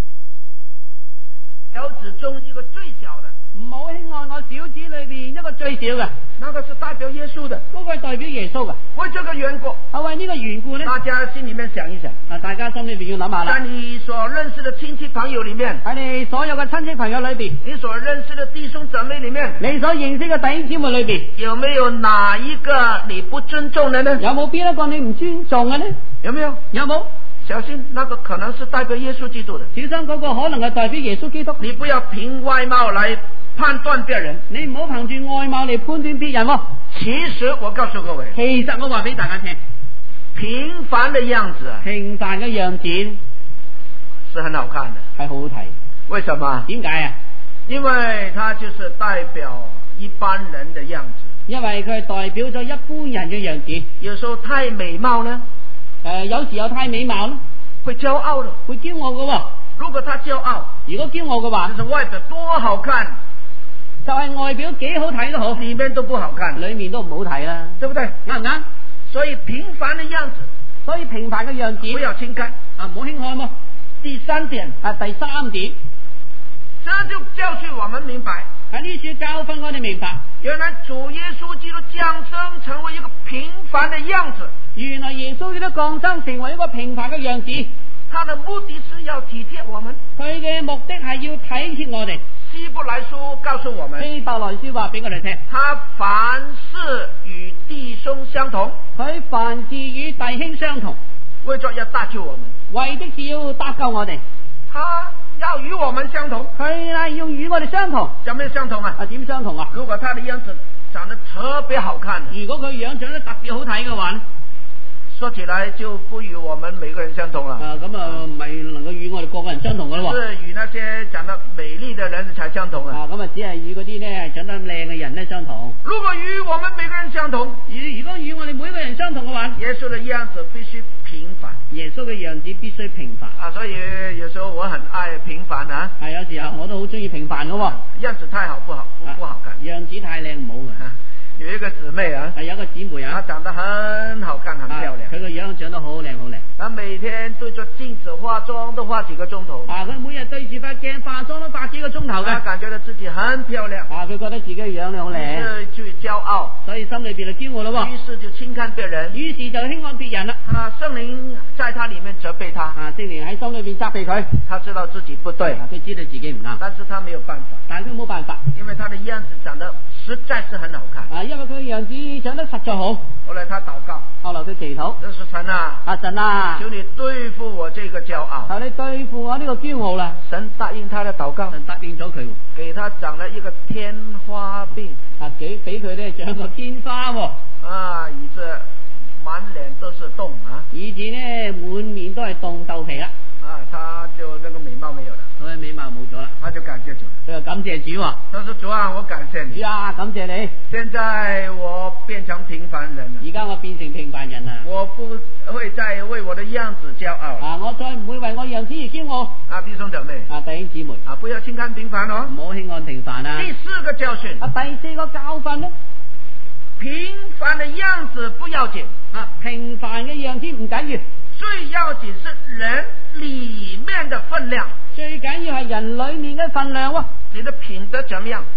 小子中一個最小的， 唔好輕愛我小子裏邊一個最小嘅， 那個是代表耶穌的， 嗰個係代表耶穌嘅。 為這個緣故， 啊，為呢個緣故咧， 大家心裏面想一想， 啊，大家心裏邊要諗下啦。 在你所認識的親戚朋友裏面， 喺你所有嘅親戚朋友裏邊， 你所認識的弟兄姊妹裏面， 你所認識嘅弟兄姊妹裏邊， 有沒有哪一個你不尊重的呢？ 有冇邊一個你唔尊重嘅呢？ 有沒有？ 有冇？ 小心，那個可能是代表耶穌基督的。 小心嗰個可能係代表耶穌基督。 你不要憑外貌來判斷別人， 你唔好憑住外貌嚟判斷別人喎。 其實我告訴各位， 其實我話俾大家聽， 平凡的樣子啊， 平凡嘅樣子是很好看的， 係好好睇。 為什麼？ 點解啊？ 因為它就是代表一般人的樣子。 因為佢係代表咗一般人嘅樣子。 有時候太美貌呢， 有時候太美貌咯， 會驕傲的， 會驕傲嘅喎。 如果他驕傲， 如果驕傲嘅話， 就是外表多好看， 就係外表幾好睇都好， 裏面都不好看， 裏面都唔好睇啦， 對不對？ 啱唔啱？ 所以平凡的樣子， 所以平凡嘅樣子不要輕看啊，唔好輕看喎。 第三點啊，第三點， 這就教訓我們明白， 喺呢處教訓我哋明白， 原來主耶穌基督降生成為一個平凡的樣子。 原來耶穌基督降生成為一個平凡嘅樣子， 他的目的是要體貼我們， 佢嘅目的係要體貼我哋。 希伯來書告訴我們， 希伯來書話俾我哋聽， 他凡事與弟兄相同， 佢凡事與弟兄相同， 為咗要搭救我們， 為的是要搭救我哋。 他要與我們相同， 佢係要與我哋相同。 怎麼相同啊？ 啊，點相同啊？ 如果他的樣子長得特別好看， 如果佢樣長得特別好睇嘅話咧， 說起來就不與我們每個人相同了。 咁唔係能夠與我哋個個人相同嘅咯。 是與那些長得美麗的人才相同啊。 咁只係與嗰啲咧長得靚嘅人咧相同。 如果與我們每個人相同， 如果與我哋每個人相同嘅話， 耶穌的樣子必須平凡。 耶穌嘅樣子必須平凡。 啊，所以有時候我很愛平凡啊。 係有時候我都好中意平凡嘅喎。 樣子太好不好看。 樣子太靚唔好嘅。 有一個姊妹啊， 係有一個姊妹啊， 她長得很好看，很漂亮。 佢個樣長得好靚好靚。 她每天對着鏡子化妝都化幾個鐘頭。 佢每日對住塊鏡化妝都化幾個鐘頭嘅。 她感覺到自己很漂亮。 佢覺得自己嘅樣好靚。 就驕傲， 所以心裏邊就驕傲咯。 於是就輕看別人。 於是就輕看別人啦。 聖靈在她裏面責備她。 聖靈喺心裏邊責備佢。 她知道自己不對。 佢知道自己唔啱。 但是她沒有辦法。 但係佢冇辦法， 因為她的樣子長得實在是很好看。 因為佢嘅樣子長得實在好。 後來她禱告， 後來佢祈禱， 這是神啊， 神啊， 求你對付我這個驕傲。 求你對付我呢個驕傲啦。 神答應他的禱告， 神答應咗佢， 給他長了一個天花病。 俾佢咧長個天花喎。 以致滿臉都是洞啊， 以致咧滿面都係洞豆皮啦。 他就那個美貌沒有了， 佢嘅美貌冇咗啦， 他就感謝主， 佢就感謝主喎。 他說主啊，我感謝你， 主啊，感謝你。 現在我變成平凡人了， 而家我變成平凡人啦， 我不會再為我的樣子驕傲。 我再唔會為我樣子而驕傲。 弟兄姊妹， 弟兄姊妹， 不要輕看平凡哦， 唔好輕看平凡啊。 第四個教訓， 第四個教訓咧， 平凡的樣子不要緊， 平凡嘅樣子唔緊要， 最要緊是人裏面的分量， 最緊要係人裏面嘅分量喎。 你的品德怎麼樣？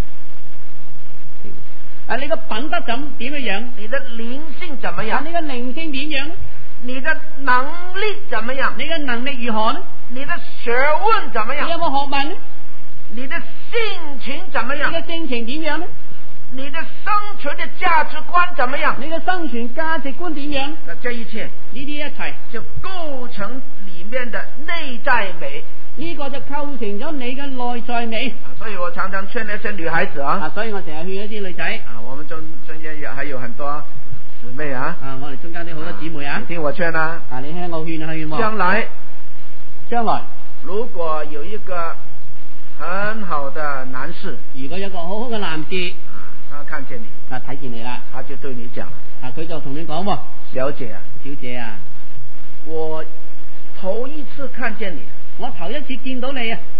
你個品德點樣？ 你的靈性怎麼樣？ 你嘅靈性點樣？ 你的能力怎麼樣？ 你嘅能力如何呢？ 你的學問怎麼樣？ 你有冇學問呢？ 你的性情怎麼樣？ 你嘅性情點樣呢？ 你的生存的價值觀怎麼樣？ 你嘅生存價值觀點樣？ 那這一切， 呢啲一齊就構成裏面的內在美。 呢個就構成咗你嘅內在美。 所以我常常勸那些女孩子所以我成日勸一啲女仔。 我們中間也還有很多姊妹我哋中間啲好多姊妹你聽我勸啦。 你聽我勸喎。將來如果有一個很好的男士， 如果有一個好好嘅男士， 他看見你， 睇見你啦， 他就對你講啦， 佢就同你講喎， 小姐啊，我頭一次看見你， 我頭一次見到你啊，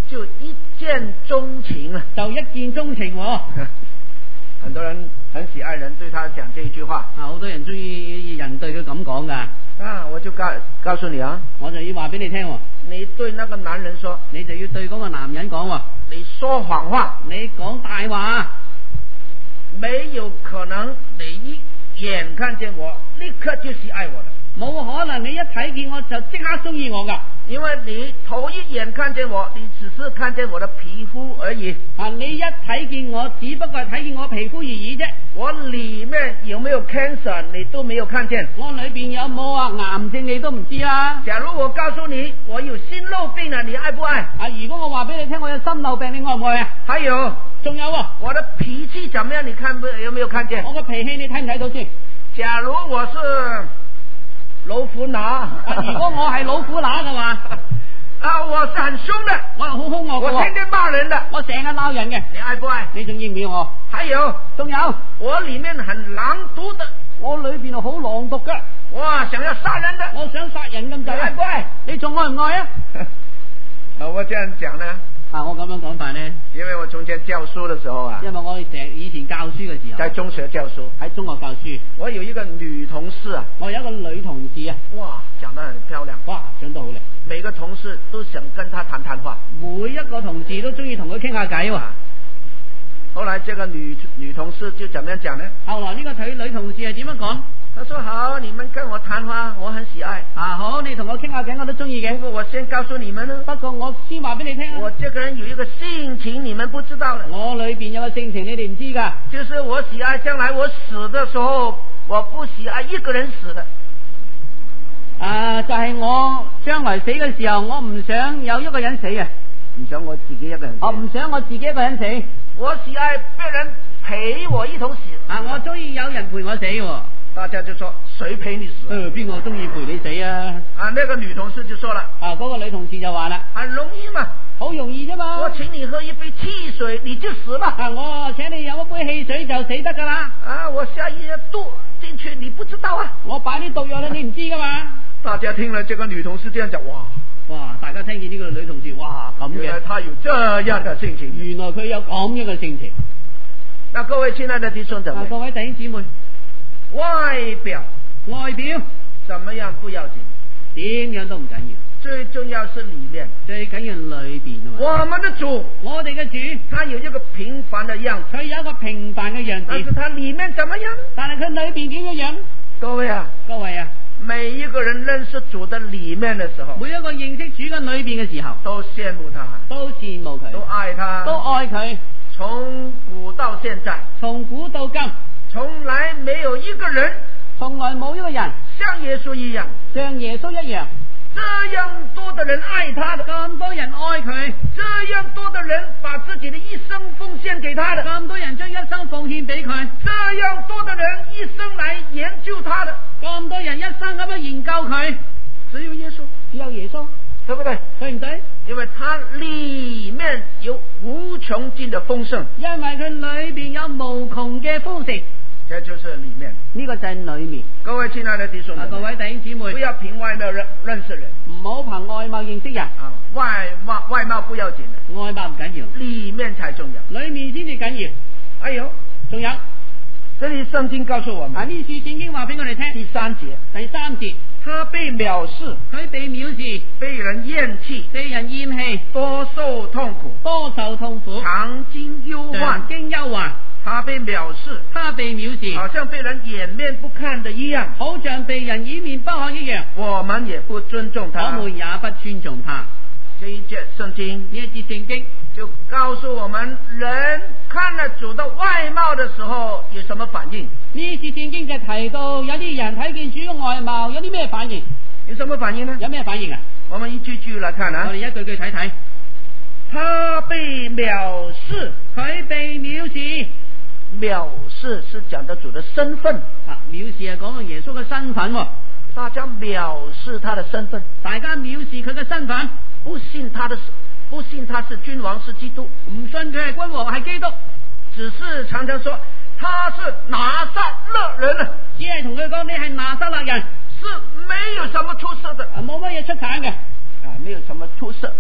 就一见钟情了。 就一見鍾情喎。 很多人很喜愛人對他講這一句話。 啊，好多人中意人對佢咁講噶。 啊，我就告訴你啊， 我就要話俾你聽喎。 你對那個男人說， 你就要對嗰個男人講喎。 你說謊話， 你講大話， 沒有可能你一眼看見我，立刻就喜愛我的。 冇可能你一睇見我就即刻中意我噶。 因為你頭一眼看見我，你只是看見我的皮膚而已。 啊，你一睇見我，只不過係睇見我皮膚而已啫。 我裏面有沒有 cancer，你都沒有看見。 我裏邊有冇癌症，你都唔知啦。 假如我告訴你我有心漏病了，你愛不愛？ 啊，如果我話俾你聽我有心漏病，你愛唔愛啊？ 還有， 仲有喎， 我的脾氣怎麼樣？你有沒有看見？ 我個脾氣你睇唔睇到先？ 假如我是老虎乸， 如果我係老虎乸嘅話， 啊，我是很兇的， 我係好兇惡嘅， 我天天罵人的， 我成日鬧人嘅， 你愛不愛？ 你仲要唔要我？ 還有， 仲有， 我裏面很狼毒的， 我裏邊好狼毒嘅， 哇，想要殺人的， 我想殺人咁你滯， 愛不愛？ 你仲愛唔愛啊？ 我這樣講呢？ 啊，我咁樣講法呢， 因為我從前教書的時候啊， 因為我以前教書嘅時候， 在中學教書， 喺中學教書， 我有一個女同事啊， 我有一個女同事啊， 哇，長得很漂亮， 哇，長得好靚， 每個同事都想跟她談談話， 每一個同事都中意同佢傾下偈喎。 後來這個女同事就怎樣講呢？ 後來呢個女同事係點樣講？ 她說好，你們跟我談話，我很喜愛。 啊，好，你同我傾下偈，我都中意嘅。 不過我先告訴你們呢， 不過我先話俾你聽， 我這個人有一個性情，你們不知道的。 我裏邊有個性情，你哋唔知噶。 就是我喜愛將來我死的時候，我不喜愛一個人死的。 啊，就係我將來死嘅時候，我唔想有一個人死啊。 唔想我自己一個人死。 我唔想我自己一個人死。 我喜愛別人陪我一同死。 啊，我中意有人陪我死喎。 大家就說誰陪你死？ 邊個中意陪你死啊？ 啊，那個女同事就說了。 啊，嗰個女同事就話啦， 很容易嘛， 好容易啫嘛。 我請你喝一杯汽水，你就死了。 啊，我請你飲一杯汽水就死得噶啦。 啊，我下一毒進去，你不知道啊。 我擺啲毒藥咧，你唔知噶嘛。 大家聽了這個女同事這樣講， 哇！大家聽見呢個女同事，哇咁嘅。 原來她有這樣的性情。 原來佢有咁樣嘅性情。 那各位親愛的弟兄姊妹， 各位弟兄姊妹， 外表怎麼樣不要緊， 點樣都唔緊要， 最重要是裏面， 最緊要裏邊啊嘛。 我們的主， 我哋嘅主， 他有一個平凡的樣子， 佢有一個平凡嘅樣子， 但是他裏面怎麼樣？ 但係佢裏邊點樣樣？ 各位啊，每一個人認識主的裏面的時候， 每一個認識主嘅裏邊嘅時候， 都羨慕他， 都羨慕佢， 都愛他， 都愛佢。 從古到現在， 從古到今， 從來沒有一個人， 從來冇一個人像耶穌一樣， 像耶穌一樣， 這樣多的人愛他的， 咁多人愛佢， 這樣多的人把自己的一生奉獻給他的， 咁多人將一生奉獻俾佢， 這樣多的人一生來研究他的， 咁多人一生咁樣研究佢， 只有耶穌， 只有耶穌， 對不對？ 對唔對？ 因為他裏面有無窮盡的豐盛， 因為佢裏邊有無窮嘅豐盛， 這就是裏面， 呢個就係裏面。 各位親愛的弟兄們， 各位弟兄姊妹， 不要憑外貌認識人， 唔好憑外貌認識人。 啊，外貌不要緊的， 外貌唔緊要， 裏面才重要， 裏面先至緊要。 哎呦， 仲有， 這裏聖經告訴我們， 呢處聖經話俾我哋聽， 第三節，他被藐視， 佢被藐視， 被人厭棄， 被人厭棄， 多受痛苦，常經憂患。他被藐視，好像被人掩面不看的一樣， 好像被人掩面不看一樣。 我們也不尊重他， 我們也不尊重他。 這一節聖經， 呢一節聖經就告訴我們，人看了主的外貌的時候有什麼反應。 呢節聖經就提到有啲人睇見主嘅外貌有啲咩反應？ 有什麼反應呢？ 有咩反應啊？ 我們一句句來看啊。 我哋一句句睇睇。 他被藐視， 佢被藐視。 藐視是講到主的身份啊，藐視係講到耶穌嘅身份喎。 大家藐視他的身份， 大家藐視佢嘅身份， 不信他是君王是基督， 唔信佢係君王係基督， 只是常常說他是拿撒勒人啊， 只係同佢講你係拿撒勒人， 是沒有什麼出色的， 冇乜嘢出產嘅， 沒有什麼出色，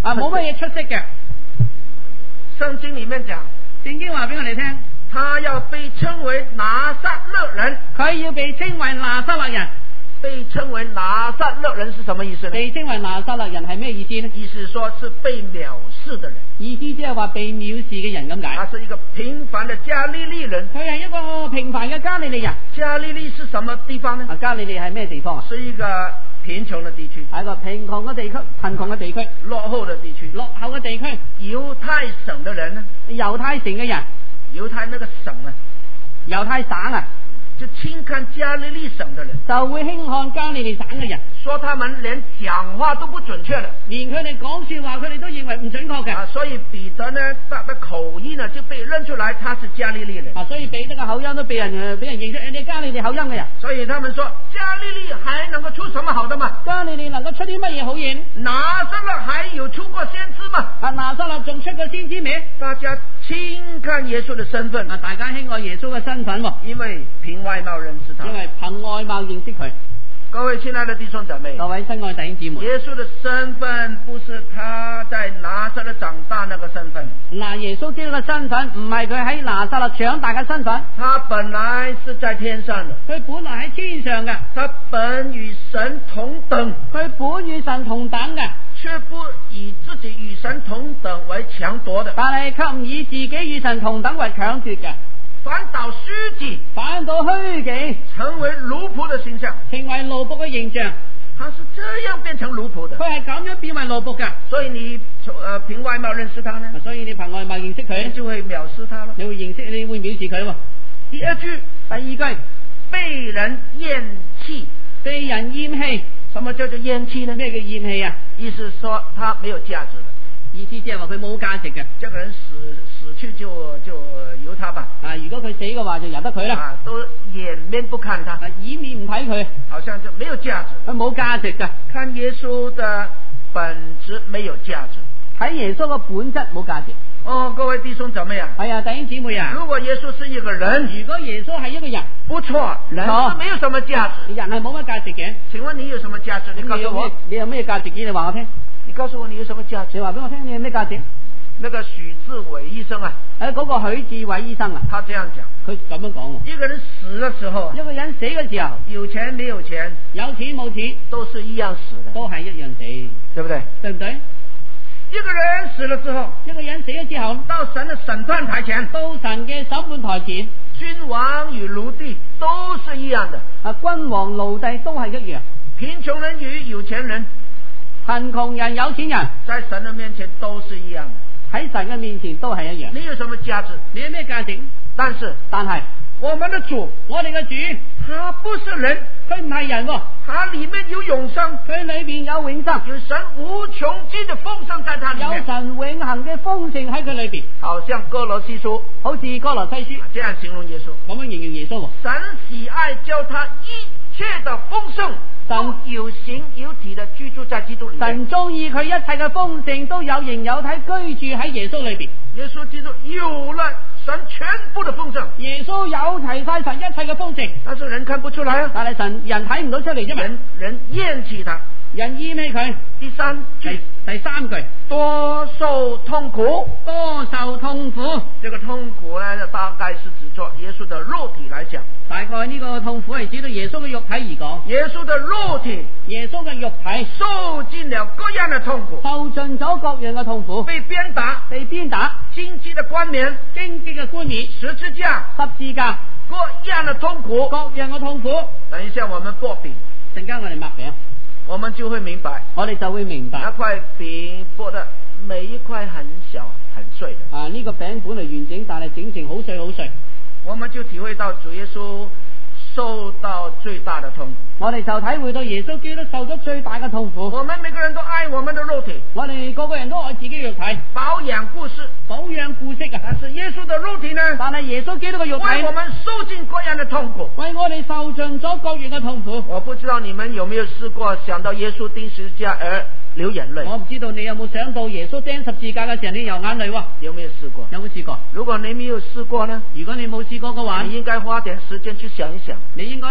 啊，冇乜嘢出色嘅。 聖經裏面講， 聖經話俾我哋聽， 他要被稱為拿撒勒人。 佢要被稱為拿撒勒人。 被稱為拿撒勒人是什麼意思呢？ 被稱為拿撒勒人係咩意思呢？ 意思說是被藐視的人。 意思即係話被藐視嘅人咁解。 他是一個平凡的加利利人。 佢係一個平凡嘅加利利人。 加利利是什麼地方呢？ 加利利係咩地方啊？ 是一個貧窮的地區， 係一個貧窮嘅地區，貧窮嘅地區， 落後的地區， 落後嘅地區。 猶太省的人呢？ 猶太城嘅人， 猶太那個省啊， 猶太省啊， 就輕看加利利省的人， 就會輕看加利利省嘅人， 說他們連講話都不準確的， 連佢哋講說話佢哋都認為唔準確嘅。 所以彼得呢，他的口音呢就被認出來他是加利利人。 所以彼得嘅口音都俾人認出你加利利口音嘅人。 所以他們說加利利還能夠出什麼好的嗎？ 加利利能夠出啲乜嘢好嘢？ 拿撒勒還有出過先知嗎？ 拿撒勒仲出過先知咩？ 大家輕看耶穌的身份， 大家輕愛耶穌嘅身份， 因為憑外貌認識他， 因為憑外貌認識佢。 各位親愛的弟兄姊妹， 各位親愛弟兄姊妹， 耶穌的身份不是他在拿撒勒長大那個身份。 耶穌基督嘅身份唔係佢喺拿撒勒長大嘅身份， 他本來是在天上的， 佢本來喺天上嘅， 他本與神同等， 佢本與神同等嘅， 卻不以自己與神同等為搶奪的， 但係卻唔以自己與神同等為搶奪嘅， 反倒虛己， 反倒虛己， 成為奴僕的形象， 成為奴僕嘅形象。 他是這樣變成奴僕的， 佢係咁樣變為奴僕嘅。 所以你憑外貌認識他呢？ 所以你憑外貌認識佢， 你就會藐視他了。 你會藐視佢。 第二句，被人厭棄， 被人厭棄。 什麼叫做厭棄呢？ 咩叫厭棄啊？ 意思說他沒有價值的， 意思即係話佢冇價值嘅。 這個人死去就由他吧。 如果佢死嘅話就由得佢啦。 都掩面不看他， 掩面唔睇佢， 好像就沒有價值。 佢冇價值嘅。 看耶穌的本質沒有價值， 睇耶穌嘅本質冇價值。 各位弟兄姊妹啊， 係啊，弟兄姊妹啊， 如果耶穌是一個人， 如果耶穌係一個人， 不錯，人是沒有什麼價值， 人係冇乜價值嘅。請問你有什麼價值？你告訴我，你有咩價值？你話我聽。 你告訴我你有什麼價值？ 你話俾我聽，你有咩價值？ 那個許志偉醫生啊， 嗰個許志偉醫生啊， 他這樣講，佢咁樣講，一個人死的時候， 一個人死嘅時候， 有錢沒有錢， 有錢冇錢， 都是一樣死的， 都係一樣死，對不對？對唔對？ 一個人死了之後， 一個人死咗之後， 到神的審判台前， 到神嘅審判台前， 君王與奴隸都是一樣的， 君王奴隸都係一樣， 貧窮人與有錢人， 貧窮人有錢人， 在神的面前都是一樣的，喺神嘅面前都係一樣。你有什麼價值？你有咩價值？但係我們的主，我哋嘅主，他不是人，佢唔係人喎，他裏面有永生，佢裏面有永生，有神無窮盡的豐盛在他裏面，有神永恆嘅豐盛喺佢裏邊，好像哥羅西書，好似哥羅西書這樣形容耶穌，咁樣形容耶穌。神喜愛叫他一切的豐盛，都有形有體的居住在基督裏面。神中意佢一切嘅豐盛都有形有體居住喺耶穌裏邊。耶穌基督有了神全部的豐盛，耶穌有齊晒神一切嘅豐盛，但是人看不出來啊。但係人睇唔到出嚟啫嘛。人厭棄他，人厭棄佢。第三句，多受痛苦，多受痛苦。這個痛苦呢，大概是指作耶穌的肉體來講。大概呢個痛苦係指到耶穌嘅肉體而講。耶穌的肉體，耶穌嘅肉體受盡了各樣的痛苦，受盡咗各樣嘅痛苦，被鞭打，荊棘的冠冕，十字架，各樣的痛苦，等一下我們擘餅，陣間我哋擘餅，我們就會明白，那塊餅擘得每一塊很小很碎的。呢個餅本嚟完整，但係整成好碎好碎，我們就體會到主耶穌受到最大的痛苦，我哋就體會到耶穌基督受咗最大嘅痛苦。我們每個人都愛我們的肉體，我哋個個人都愛自己嘅肉體，保養故事啊。但是耶穌的肉體呢？但係耶穌基督嘅肉體為我們受盡各樣的痛苦，為我哋受盡咗各樣嘅痛苦。我不知道你們有沒有試過想到耶穌釘十字架而流眼淚？我唔知道你有冇想到耶穌釘十字架嘅時候你流眼淚喎？有沒有試過？有冇試過？如果你沒有試過呢？如果你冇試過嘅話，你應該花點時間去想一想。你應該花啲時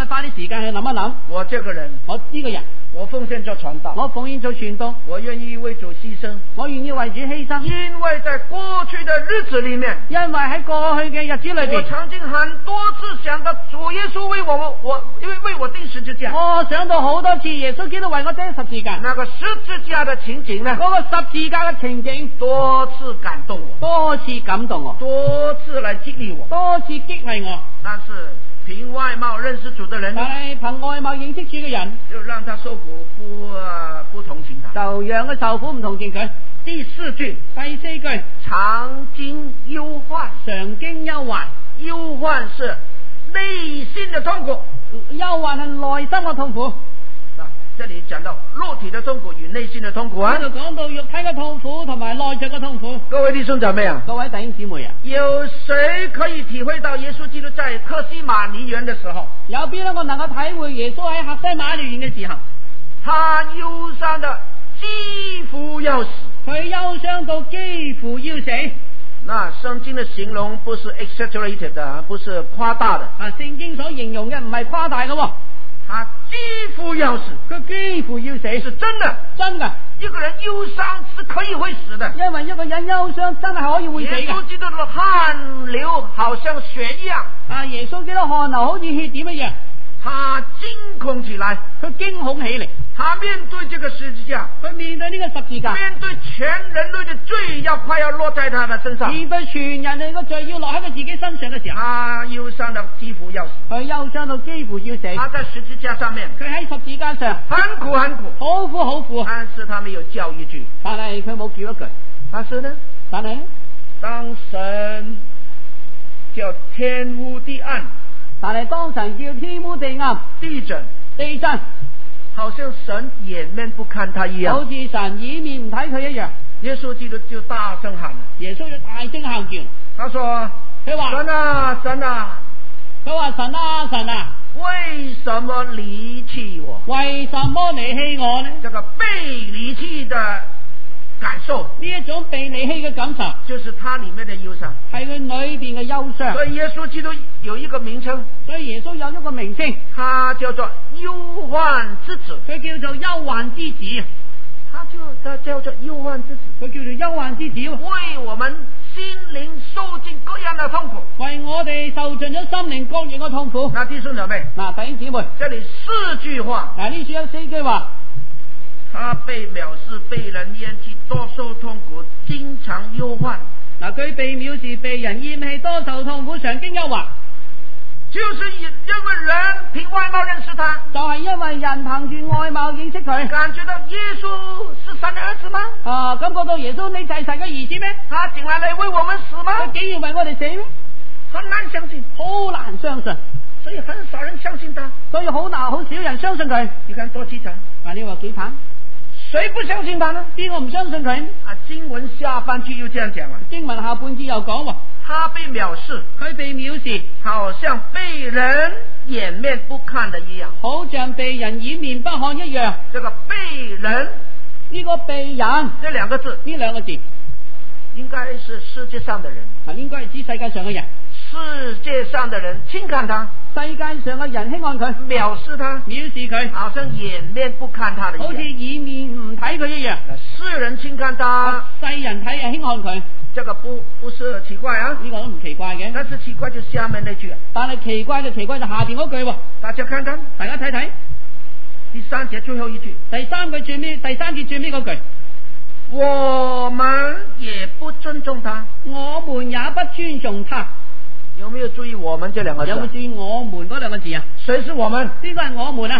時間去諗一諗， 我這個人， 我呢個人， 我奉獻做傳道， 我奉獻做傳道， 我願意為主犧牲， 我願意為主犧牲， 因為在過去的日子裏面， 因為喺過去嘅日子裏邊， 我曾經很多次想到主耶穌為我釘十字架， 我想到好多次耶穌基督為我釘十字架， 那個十字架的情景呢， 嗰個十字架嘅情景多次感動我， 多次感動我， 多次來激勵我， 多次激勵我。 但是憑外貌認識主的人， 但係憑外貌認識主嘅人， 就讓他受苦不同情他， 就讓佢受苦唔同情佢。 第四句，常經憂患， 常經憂患， 憂患是內心的痛苦， 憂患係內心嘅痛苦。 這裏講到肉體的痛苦與內心的痛苦啊， 呢度講到肉體嘅痛苦同埋內在嘅痛苦。 各位弟兄姊妹啊， 各位弟兄姊妹啊， 有誰可以體會到耶穌基督在客西馬尼園的時候， 有邊一個能夠體會耶穌喺客西馬尼園嘅時候， 他憂傷的幾乎要死， 佢憂傷到幾乎要死。 那聖經的形容不是 exaggerated 的，不是誇大的。 啊，聖經所形容嘅唔係誇大嘅， 他幾乎要死， 佢幾乎要死， 是真的， 真的。 一個人憂傷是可以會死的， 因為一個人憂傷真係可以會死嘅。 耶穌基督的汗流好像血一樣， 啊，耶穌基督汗流好似血點一樣， 他驚恐起來， 佢驚恐起嚟， 他面對這個十字架， 佢面對呢個十字架， 面對全人類的罪快要落在他的身上， 面對全人類嘅罪要落喺佢自己身上嘅時候， 他憂傷到幾乎要死， 佢憂傷到幾乎要死。 他在十字架上面， 佢喺十字架上很苦很苦， 好苦好苦， 但是他沒有叫一句， 但係佢冇叫一句。 但是呢，當神叫天烏地暗， 但係當神叫天烏地暗， 地震，好像神掩面不看他一樣， 好似神掩面唔睇佢一樣。 耶穌基督就大聲喊， 耶穌就大聲喊叫，佢話神啊神啊， 佢話神啊神啊， 為什麼離棄我？ 為什麼離棄我呢？ 這個被離棄的感受， 呢一種被離棄嘅感受， 就是他裏面的憂傷， 係佢裏邊嘅憂傷。 所以耶穌基督有一個名稱， 所以耶穌有一個名稱， 他叫做憂患之子， 佢叫做憂患之子。 他叫做憂患之子， 佢叫做憂患之子， 為我們心靈受盡各樣的痛苦， 為我哋受盡咗心靈各樣嘅痛苦。 那弟兄姊妹， 弟兄姊妹， 這裏四句話， 呢處有四句話。 他被藐視，被人厭棄，多受痛苦，經常憂患。 佢被藐視，被人厭棄，多受痛苦，常經憂患。 就是因為人憑外貌認識他， 就係因為人憑住外貌認識佢， 感覺到耶穌是神的兒子嗎？ 感覺到耶穌你就係神嘅兒子咩？ 他竟然來為我們死嗎？ 佢竟然為我哋死咩？ 很難相信， 好難相信， 所以很少人相信他， 所以好少人相信佢。 你看多淒慘， 你話幾慘？誰不相信他呢？ 邊個唔相信佢？ 經文下半句又這樣講啦。 經文下半句又講話， 他被藐視， 佢被藐視， 好像被人掩面不看的一樣， 好像被人掩面不看一樣。 這個被人， 呢個被人， 這兩個字，應該是世界上的人， 應該係指世界上嘅人。 世界上的人輕看他， 世界上嘅人輕看佢， 藐視他，好像掩面不看他的一樣， 好似掩面唔睇佢一樣。 世人輕看他， 世人睇輕看佢， 這個不是奇怪啊， 呢個都唔奇怪嘅。 但是奇怪就下面那句， 但係奇怪就下邊嗰句， 大家看看， 大家睇睇第三節最後一句， 第三節最尾嗰句， 我們也不尊重他， 我們也不尊重他。 有沒有注意我們這兩個字？ 有冇注意我們嗰兩個字啊？ 誰是我們？ 邊個係我們啊？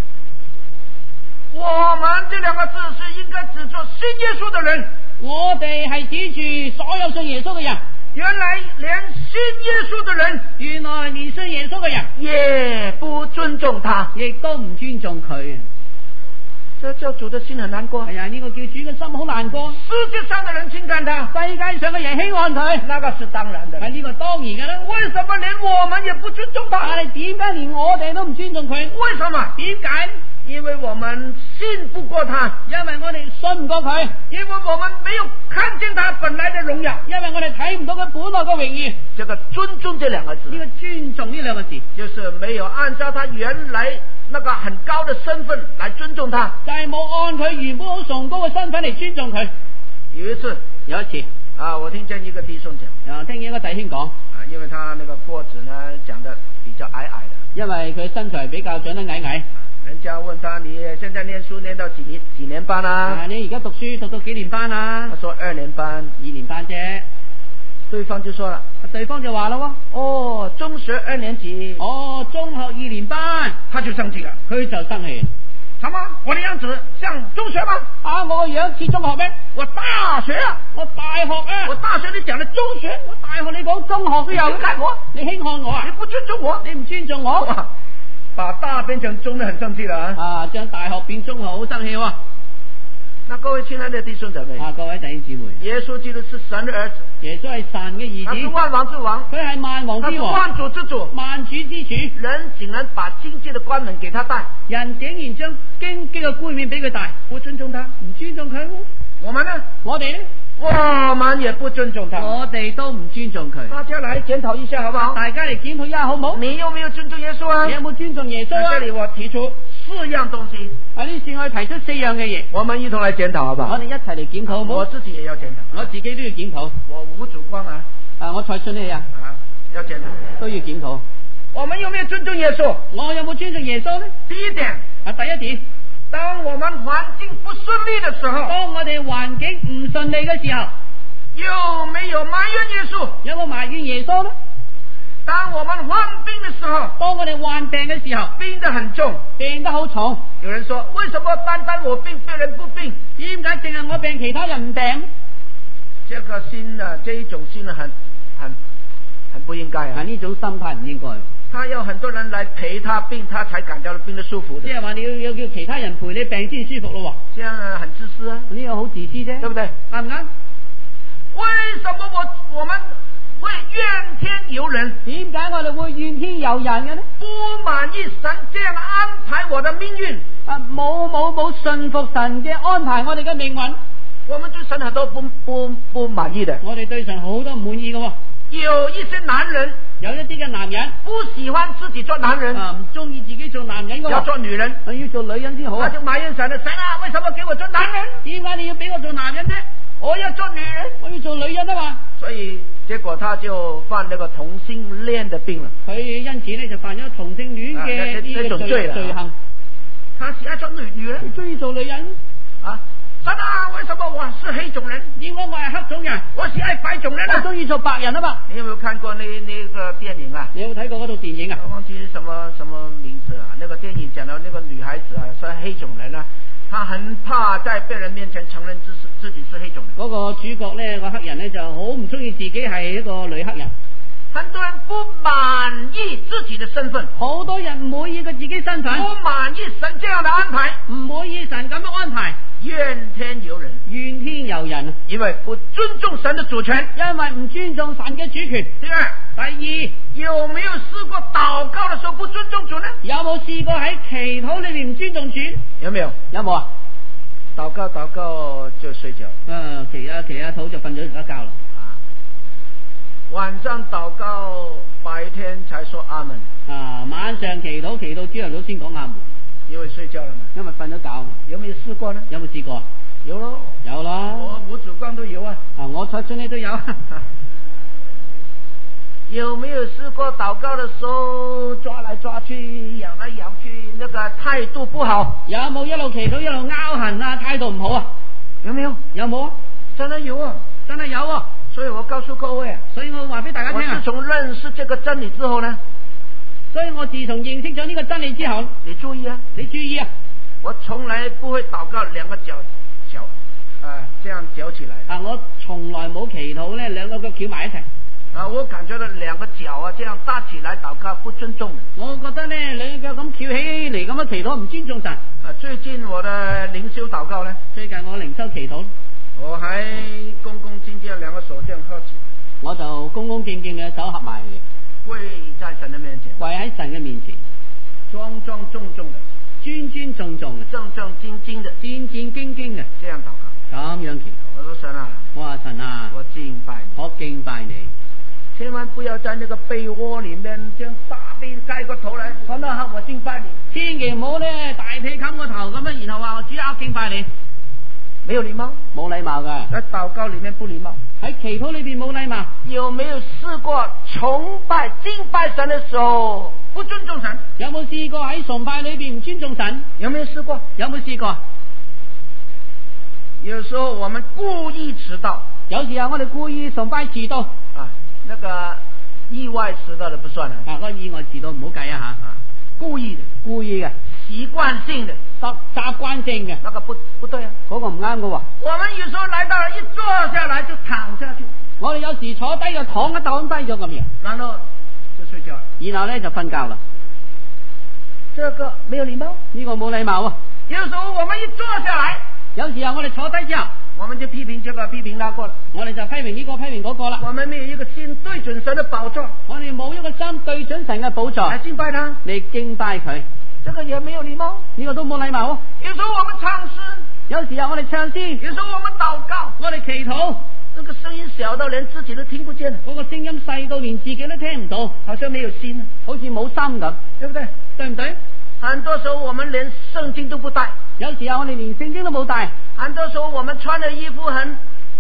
我們這兩個字是應該指作信耶穌的人。 我哋係指住所有信耶穌嘅人。 原來連信耶穌的人， 原來連信耶穌嘅人也不尊重他， 亦都唔尊重佢。 這叫主的心很難過。 係啊，呢個叫主嘅心好難過。 世界上的人輕看他， 世界上嘅人輕看佢， 那個是當然的。 係呢個當然嘅啦。 為什麼連我們也不尊重他？ 但係點解連我哋都唔尊重佢？ 為什麼？ 點解呢？ 因為我們信不過他， 因為我哋信唔過佢， 因為我們沒有看見他本來的榮耀， 因為我哋睇唔到佢本來嘅榮耀。 這個尊重這兩個字， 呢個尊重呢兩個字， 就是沒有按照他原來那個很高的身份來尊重他， 就係冇按佢原本好崇高嘅身份嚟尊重佢。有一次我聽見一個弟兄講， 聽見一個弟兄講， 因為他那個個子呢長得比較矮矮的， 因為佢身材比較長得矮矮。 人家問他，你現在念書念到幾年班啊？ 你而家讀書讀到幾年班啊？ 他說2年班 ，2年班啫。 對方就說了， 對方就話啦， 中學2年級， 中學2年班， 他就生氣了， 佢就生氣。 什麼？我的樣子像中學嗎？ 我個樣似中學咩？ 我大學啊， 我大學啊， 我大學你講的中學， 我大學你講中學都有， 你輕看我， 你輕看我啊？ 你不尊重我， 你唔尊重我， 把大變成中的很生氣了啊！ 將大學變中學好生氣喎。 那各位親愛的弟兄姊妹， 各位弟兄姊妹， 耶穌基督是神的兒子， 耶穌係神嘅兒子， 他是萬王之王， 佢係萬王之王， 他是萬主之主， 萬主之主。 人竟然把荊棘的冠冕給他戴， 人竟然將荊棘嘅冠冕俾佢戴，不尊重他，唔尊重佢。 我們呢？ 我哋呢？ 我們也不尊重他， 我哋都唔尊重佢。 大家來檢討一下好不好？ 大家嚟檢討一下好唔好？ 你有沒有尊重耶穌啊？ 你有冇尊重耶穌啊？ 這裏我提出4樣東西， 呢次我提出4樣嘅嘢， 我們一同來檢討好不好？ 我哋一齊嚟檢討好唔好？ 我自己也要檢討， 我自己都要檢討。 我無主光啊！ 我蔡信你啊！ 要檢討， 都要檢討。 我們有沒有尊重耶穌？ 我有冇尊重耶穌呢？ 第一點， 第一點， 當我們環境不順利的時候， 當我哋環境唔順利嘅時候， 有沒有埋怨耶穌？ 有冇埋怨耶穌呢？ 當我們患病的時候， 當我哋患病嘅時候， 病得很重， 病得好重。 有人說，為什麼單單我病，別人不病？ 點解淨係我病，其他人唔病？ 這個心呢，這一種心呢，很不應該啊！ 呢種心態唔應該。 他要很多人來陪他病，他才感到病得舒服的。 即係話你要叫其他人陪你病先舒服咯。 這樣很自私啊！ 呢個好自私啫，對不對？ 啱唔啱？ 為什麼我們會怨天尤人？ 點解我哋會怨天尤人嘅呢？ 不滿意神這樣安排我的命運。 冇信服神嘅安排我哋嘅命運。 我們對神很多不滿意的。 我哋對神好多唔滿意嘅。 有一些男人， 有一啲嘅男人不喜歡自己做男人， 唔中意自己做男人嘅， 要做女人， 要做女人先好。 他就埋怨神啦，神啊，為什麼給我做男人？ 點解你要俾我做男人呢？ 我要做女人， 我要做女人啊嘛。 所以結果他就犯那個同性戀的病了。 佢因此呢就犯咗同性戀嘅呢個罪行。 他喜愛做女人， 佢中意做女人啊。神啊，為什麼我是黑種人？ 點解我係黑種人？ 我喜愛白種人啊！ 我中意做白人啊嘛！ 你有沒有看過那個電影啊？ 你有冇睇過嗰套電影啊？ 我忘記什麼名字啊？那個電影講到那個女孩子啊，是黑種人啊，她很怕在別人面前承認自己是黑種人。 嗰個主角呢個黑人呢就好唔中意自己係一個女黑人。 很多人不滿意自己的身份， 好多人唔滿意佢自己身份， 不滿意神這樣的安排， 唔滿意神咁樣安排， 怨天尤人， 怨天尤人， 因為不尊重神的主權， 因為唔尊重神嘅主權。 第二，有沒有試過禱告的時候不尊重主呢？ 有冇試過喺祈禱裏面唔尊重主？ 有沒有？ 有冇啊？ 禱告就睡覺， 祈下禱就瞓咗一覺啦。 晚上禱告，白天才說阿門。 晚上祈禱到朝頭早先講阿門， 因為睡覺了嘛。 因為瞓咗覺。 有沒有試過呢？ 有冇試過？ 有咯， 有啦。 我無主光都有啊。 我蔡春呢都有。 有沒有試過禱告的時候抓來抓去、咬來咬去，那個態度不好？ 有冇一路祈禱一路拗痕啊？態度唔好啊？ 有沒有？ 有冇啊？ 真係有啊！ 真係有啊！ 所以我告訴各位啊， 所以我話俾大家聽啊， 我自從認識這個真理之後呢， 所以我自從認識咗呢個真理之後， 你注意啊，我從來不會禱告兩個腳這樣攪起來。 我從來冇祈禱呢兩個腳翹埋一齊。 我感覺到兩個腳啊這樣搭起來禱告不尊重。我覺得呢兩個腳咁翹起嚟咁樣祈禱唔尊重神。最近我的靈修禱告呢， 最近我靈修祈禱。 我還恭恭敬敬兩個手這樣合起， 我就恭恭敬敬嘅手合埋嚟， 跪在神的面前， 跪喺神嘅面前， 莊莊重重的， 尊尊莊重重嘅， 正正經經的， 戰戰兢兢嘅， 這樣禱告。 咁樣祈禱。 我說神啊， 我話神啊， 我敬拜你， 我敬拜你， 千萬不要在那個被窩裏面將大被蓋個頭來，神啊，我敬拜你。 千祈唔好咧大被冚個頭咁樣，然後話我主啊敬拜你， 沒有禮貌， 冇禮貌噶。 在禱告裏面不禮貌， 喺祈禱裏邊冇禮貌。 有沒有試過崇拜敬拜神的時候不尊重神？ 有冇試過喺崇拜裏邊唔尊重神？ 有沒有試過？ 有冇試過？ 有時候我們故意遲到， 有時候我哋故意崇拜遲到啊，那個意外遲到的不算啊， 嗰個意外遲到唔好計啊吓， 故意嘅，習慣性的， 習慣性嘅， 那個不對啊， 嗰個唔啱噶。 我們有時候來到了，一坐下來就躺下去， 我哋有時坐低就躺一躺低咗咁樣， 然後就睡覺， 然後咧就瞓覺啦。 這個沒有禮貌， 呢個冇禮貌啊。 有時候我們一坐下來， 有時候我哋坐低之後， 我們就批評這個批評那個了， 我哋就批評呢個批評嗰個啦。 我們沒有一個心對準神的寶座， 我哋冇一個心對準神嘅寶座來敬拜他， 你敬拜佢， 這個也沒有禮貌， 呢個都冇禮貌啊。 有時候我們唱詩， 有時候我哋唱詩， 有時候我們禱告， 我哋祈禱， 那個聲音小到連自己都聽不見了， 嗰個聲音細到連自己都聽唔到， 好像沒有心， 好似冇心咁， 對不對？ 對唔對？ 很多時候我們連聖經都不帶， 有時候我哋連聖經都冇帶， 很多時候我們穿的衣服很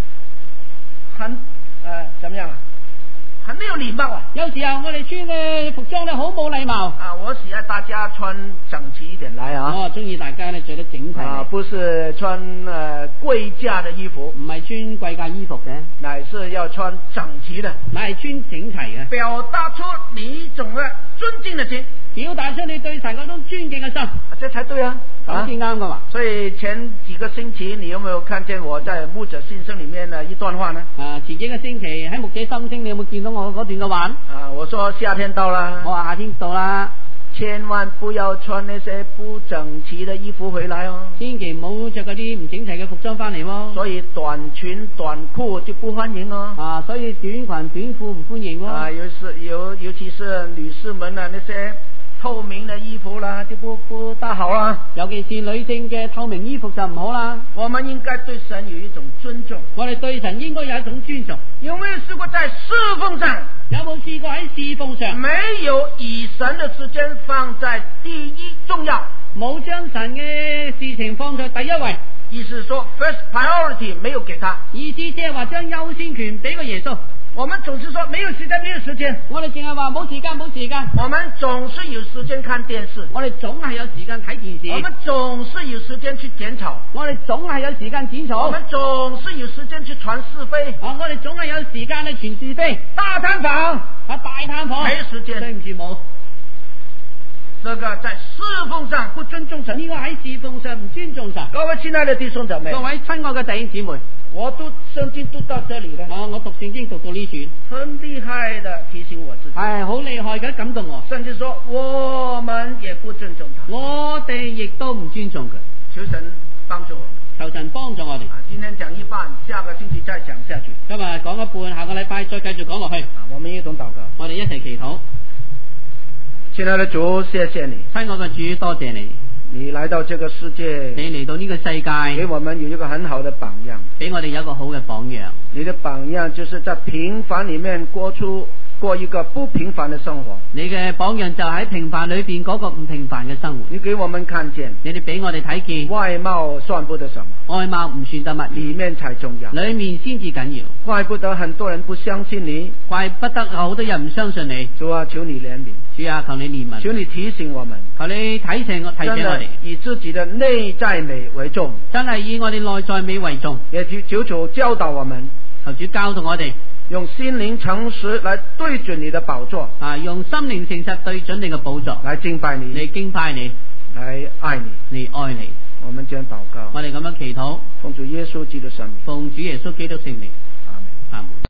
怎麼樣啊？很沒有禮貌啊！ 有時候我哋穿嘅服裝咧好冇禮貌啊！我喜愛大家穿整齊一點來啊！ 我中意大家咧着得整齊啊，不是穿貴價的衣服， 唔係穿貴價衣服嘅， 乃是要穿整齊的， 乃係穿整齊嘅， 表達出你一種嘅尊敬的心， 表達出你對神嗰種尊敬嘅心， 這才對啊！ 咁先啱噶嘛。 所以前幾個星期，你有沒有看見我在牧者心聲裏面的一段話呢？ 啊，前幾個星期喺牧者心聲，你有冇見到我嗰段嘅話？ 啊，我說夏天到啦， 我話夏天到啦， 千萬不要穿那些不整齊的衣服回來哦， 千祈唔好着嗰啲唔整齊嘅服裝翻嚟喎。 所以短裙短褲就不歡迎哦。 啊，所以短裙短褲唔歡迎喎。 啊，尤其是女士們啊，那些透明的衣服啦，就不大好啦。 尤其是女性嘅透明衣服就唔好啦。 我們應該對神有一種尊重。 我哋對神應該有一種尊重。 有沒有試過在侍奉上？ 有冇試過喺侍奉上？ 沒有以神的時間放在第一重要， 冇將神嘅事情放在第一位。 意思是說 first priority 沒有給他。 意思即係話將優先權俾個耶穌。 我們總是說沒有時間，沒有時間。 我哋淨係話冇時間，冇時間。 我們總是有時間看電視。 我哋總係有時間睇電視。 我們總是有時間去剪草。 我哋總係有時間剪草。 我們總是有時間去傳是非。 我哋總係有時間去傳是非。 大探訪， 大探訪， 沒時間。 對唔住冇。 這個在侍奉上不尊重神， 呢個喺侍奉上唔尊重神。 各位親愛的弟兄姊妹， 各位親愛嘅弟兄姊妹， 我讀聖經讀到這裏呢， 我讀聖經讀到呢處， 很厲害的提醒我自己， 係好厲害嘅感動我。 甚至說我們也不尊重他， 我哋亦都唔尊重佢。 求神幫助我們， 求神幫助我哋。 今天講一半，下個星期再講下去。 今日講一半，下個禮拜再繼續講落去。 我們一同禱告， 我哋一齊祈禱。 親愛的主，謝謝你， 親愛嘅主，多謝你， 你來到這個世界， 你嚟到呢個世界， 給我們有一個很好的榜樣， 俾我哋有一個好嘅榜樣。 你的榜樣就是在平凡裏面過一個不平凡的生活。 你嘅榜樣就喺平凡裏邊嗰個唔平凡嘅生活。 你給我們看見， 你哋俾我哋睇見， 外貌算不得什麼， 外貌唔算得乜， 裏面才重要， 裏面先至緊要。 怪不得很多人不相信你， 怪不得好多人唔相信你。 主啊，求你憐憫， 主啊，求你憐憫， 求你提醒我們， 求你提醒我哋， 以自己的內在美為重， 真係以我哋內在美為重。 也求主教導我們， 求主教導我哋， 用心靈誠實來對準你的寶座， 用心靈誠實對準你嘅寶座， 來敬拜你， 嚟敬拜你， 來愛你， 嚟愛你。 我們將禱告， 我哋咁樣祈禱， 奉主耶穌基督聖名， 奉主耶穌基督聖名， 阿門， 阿門。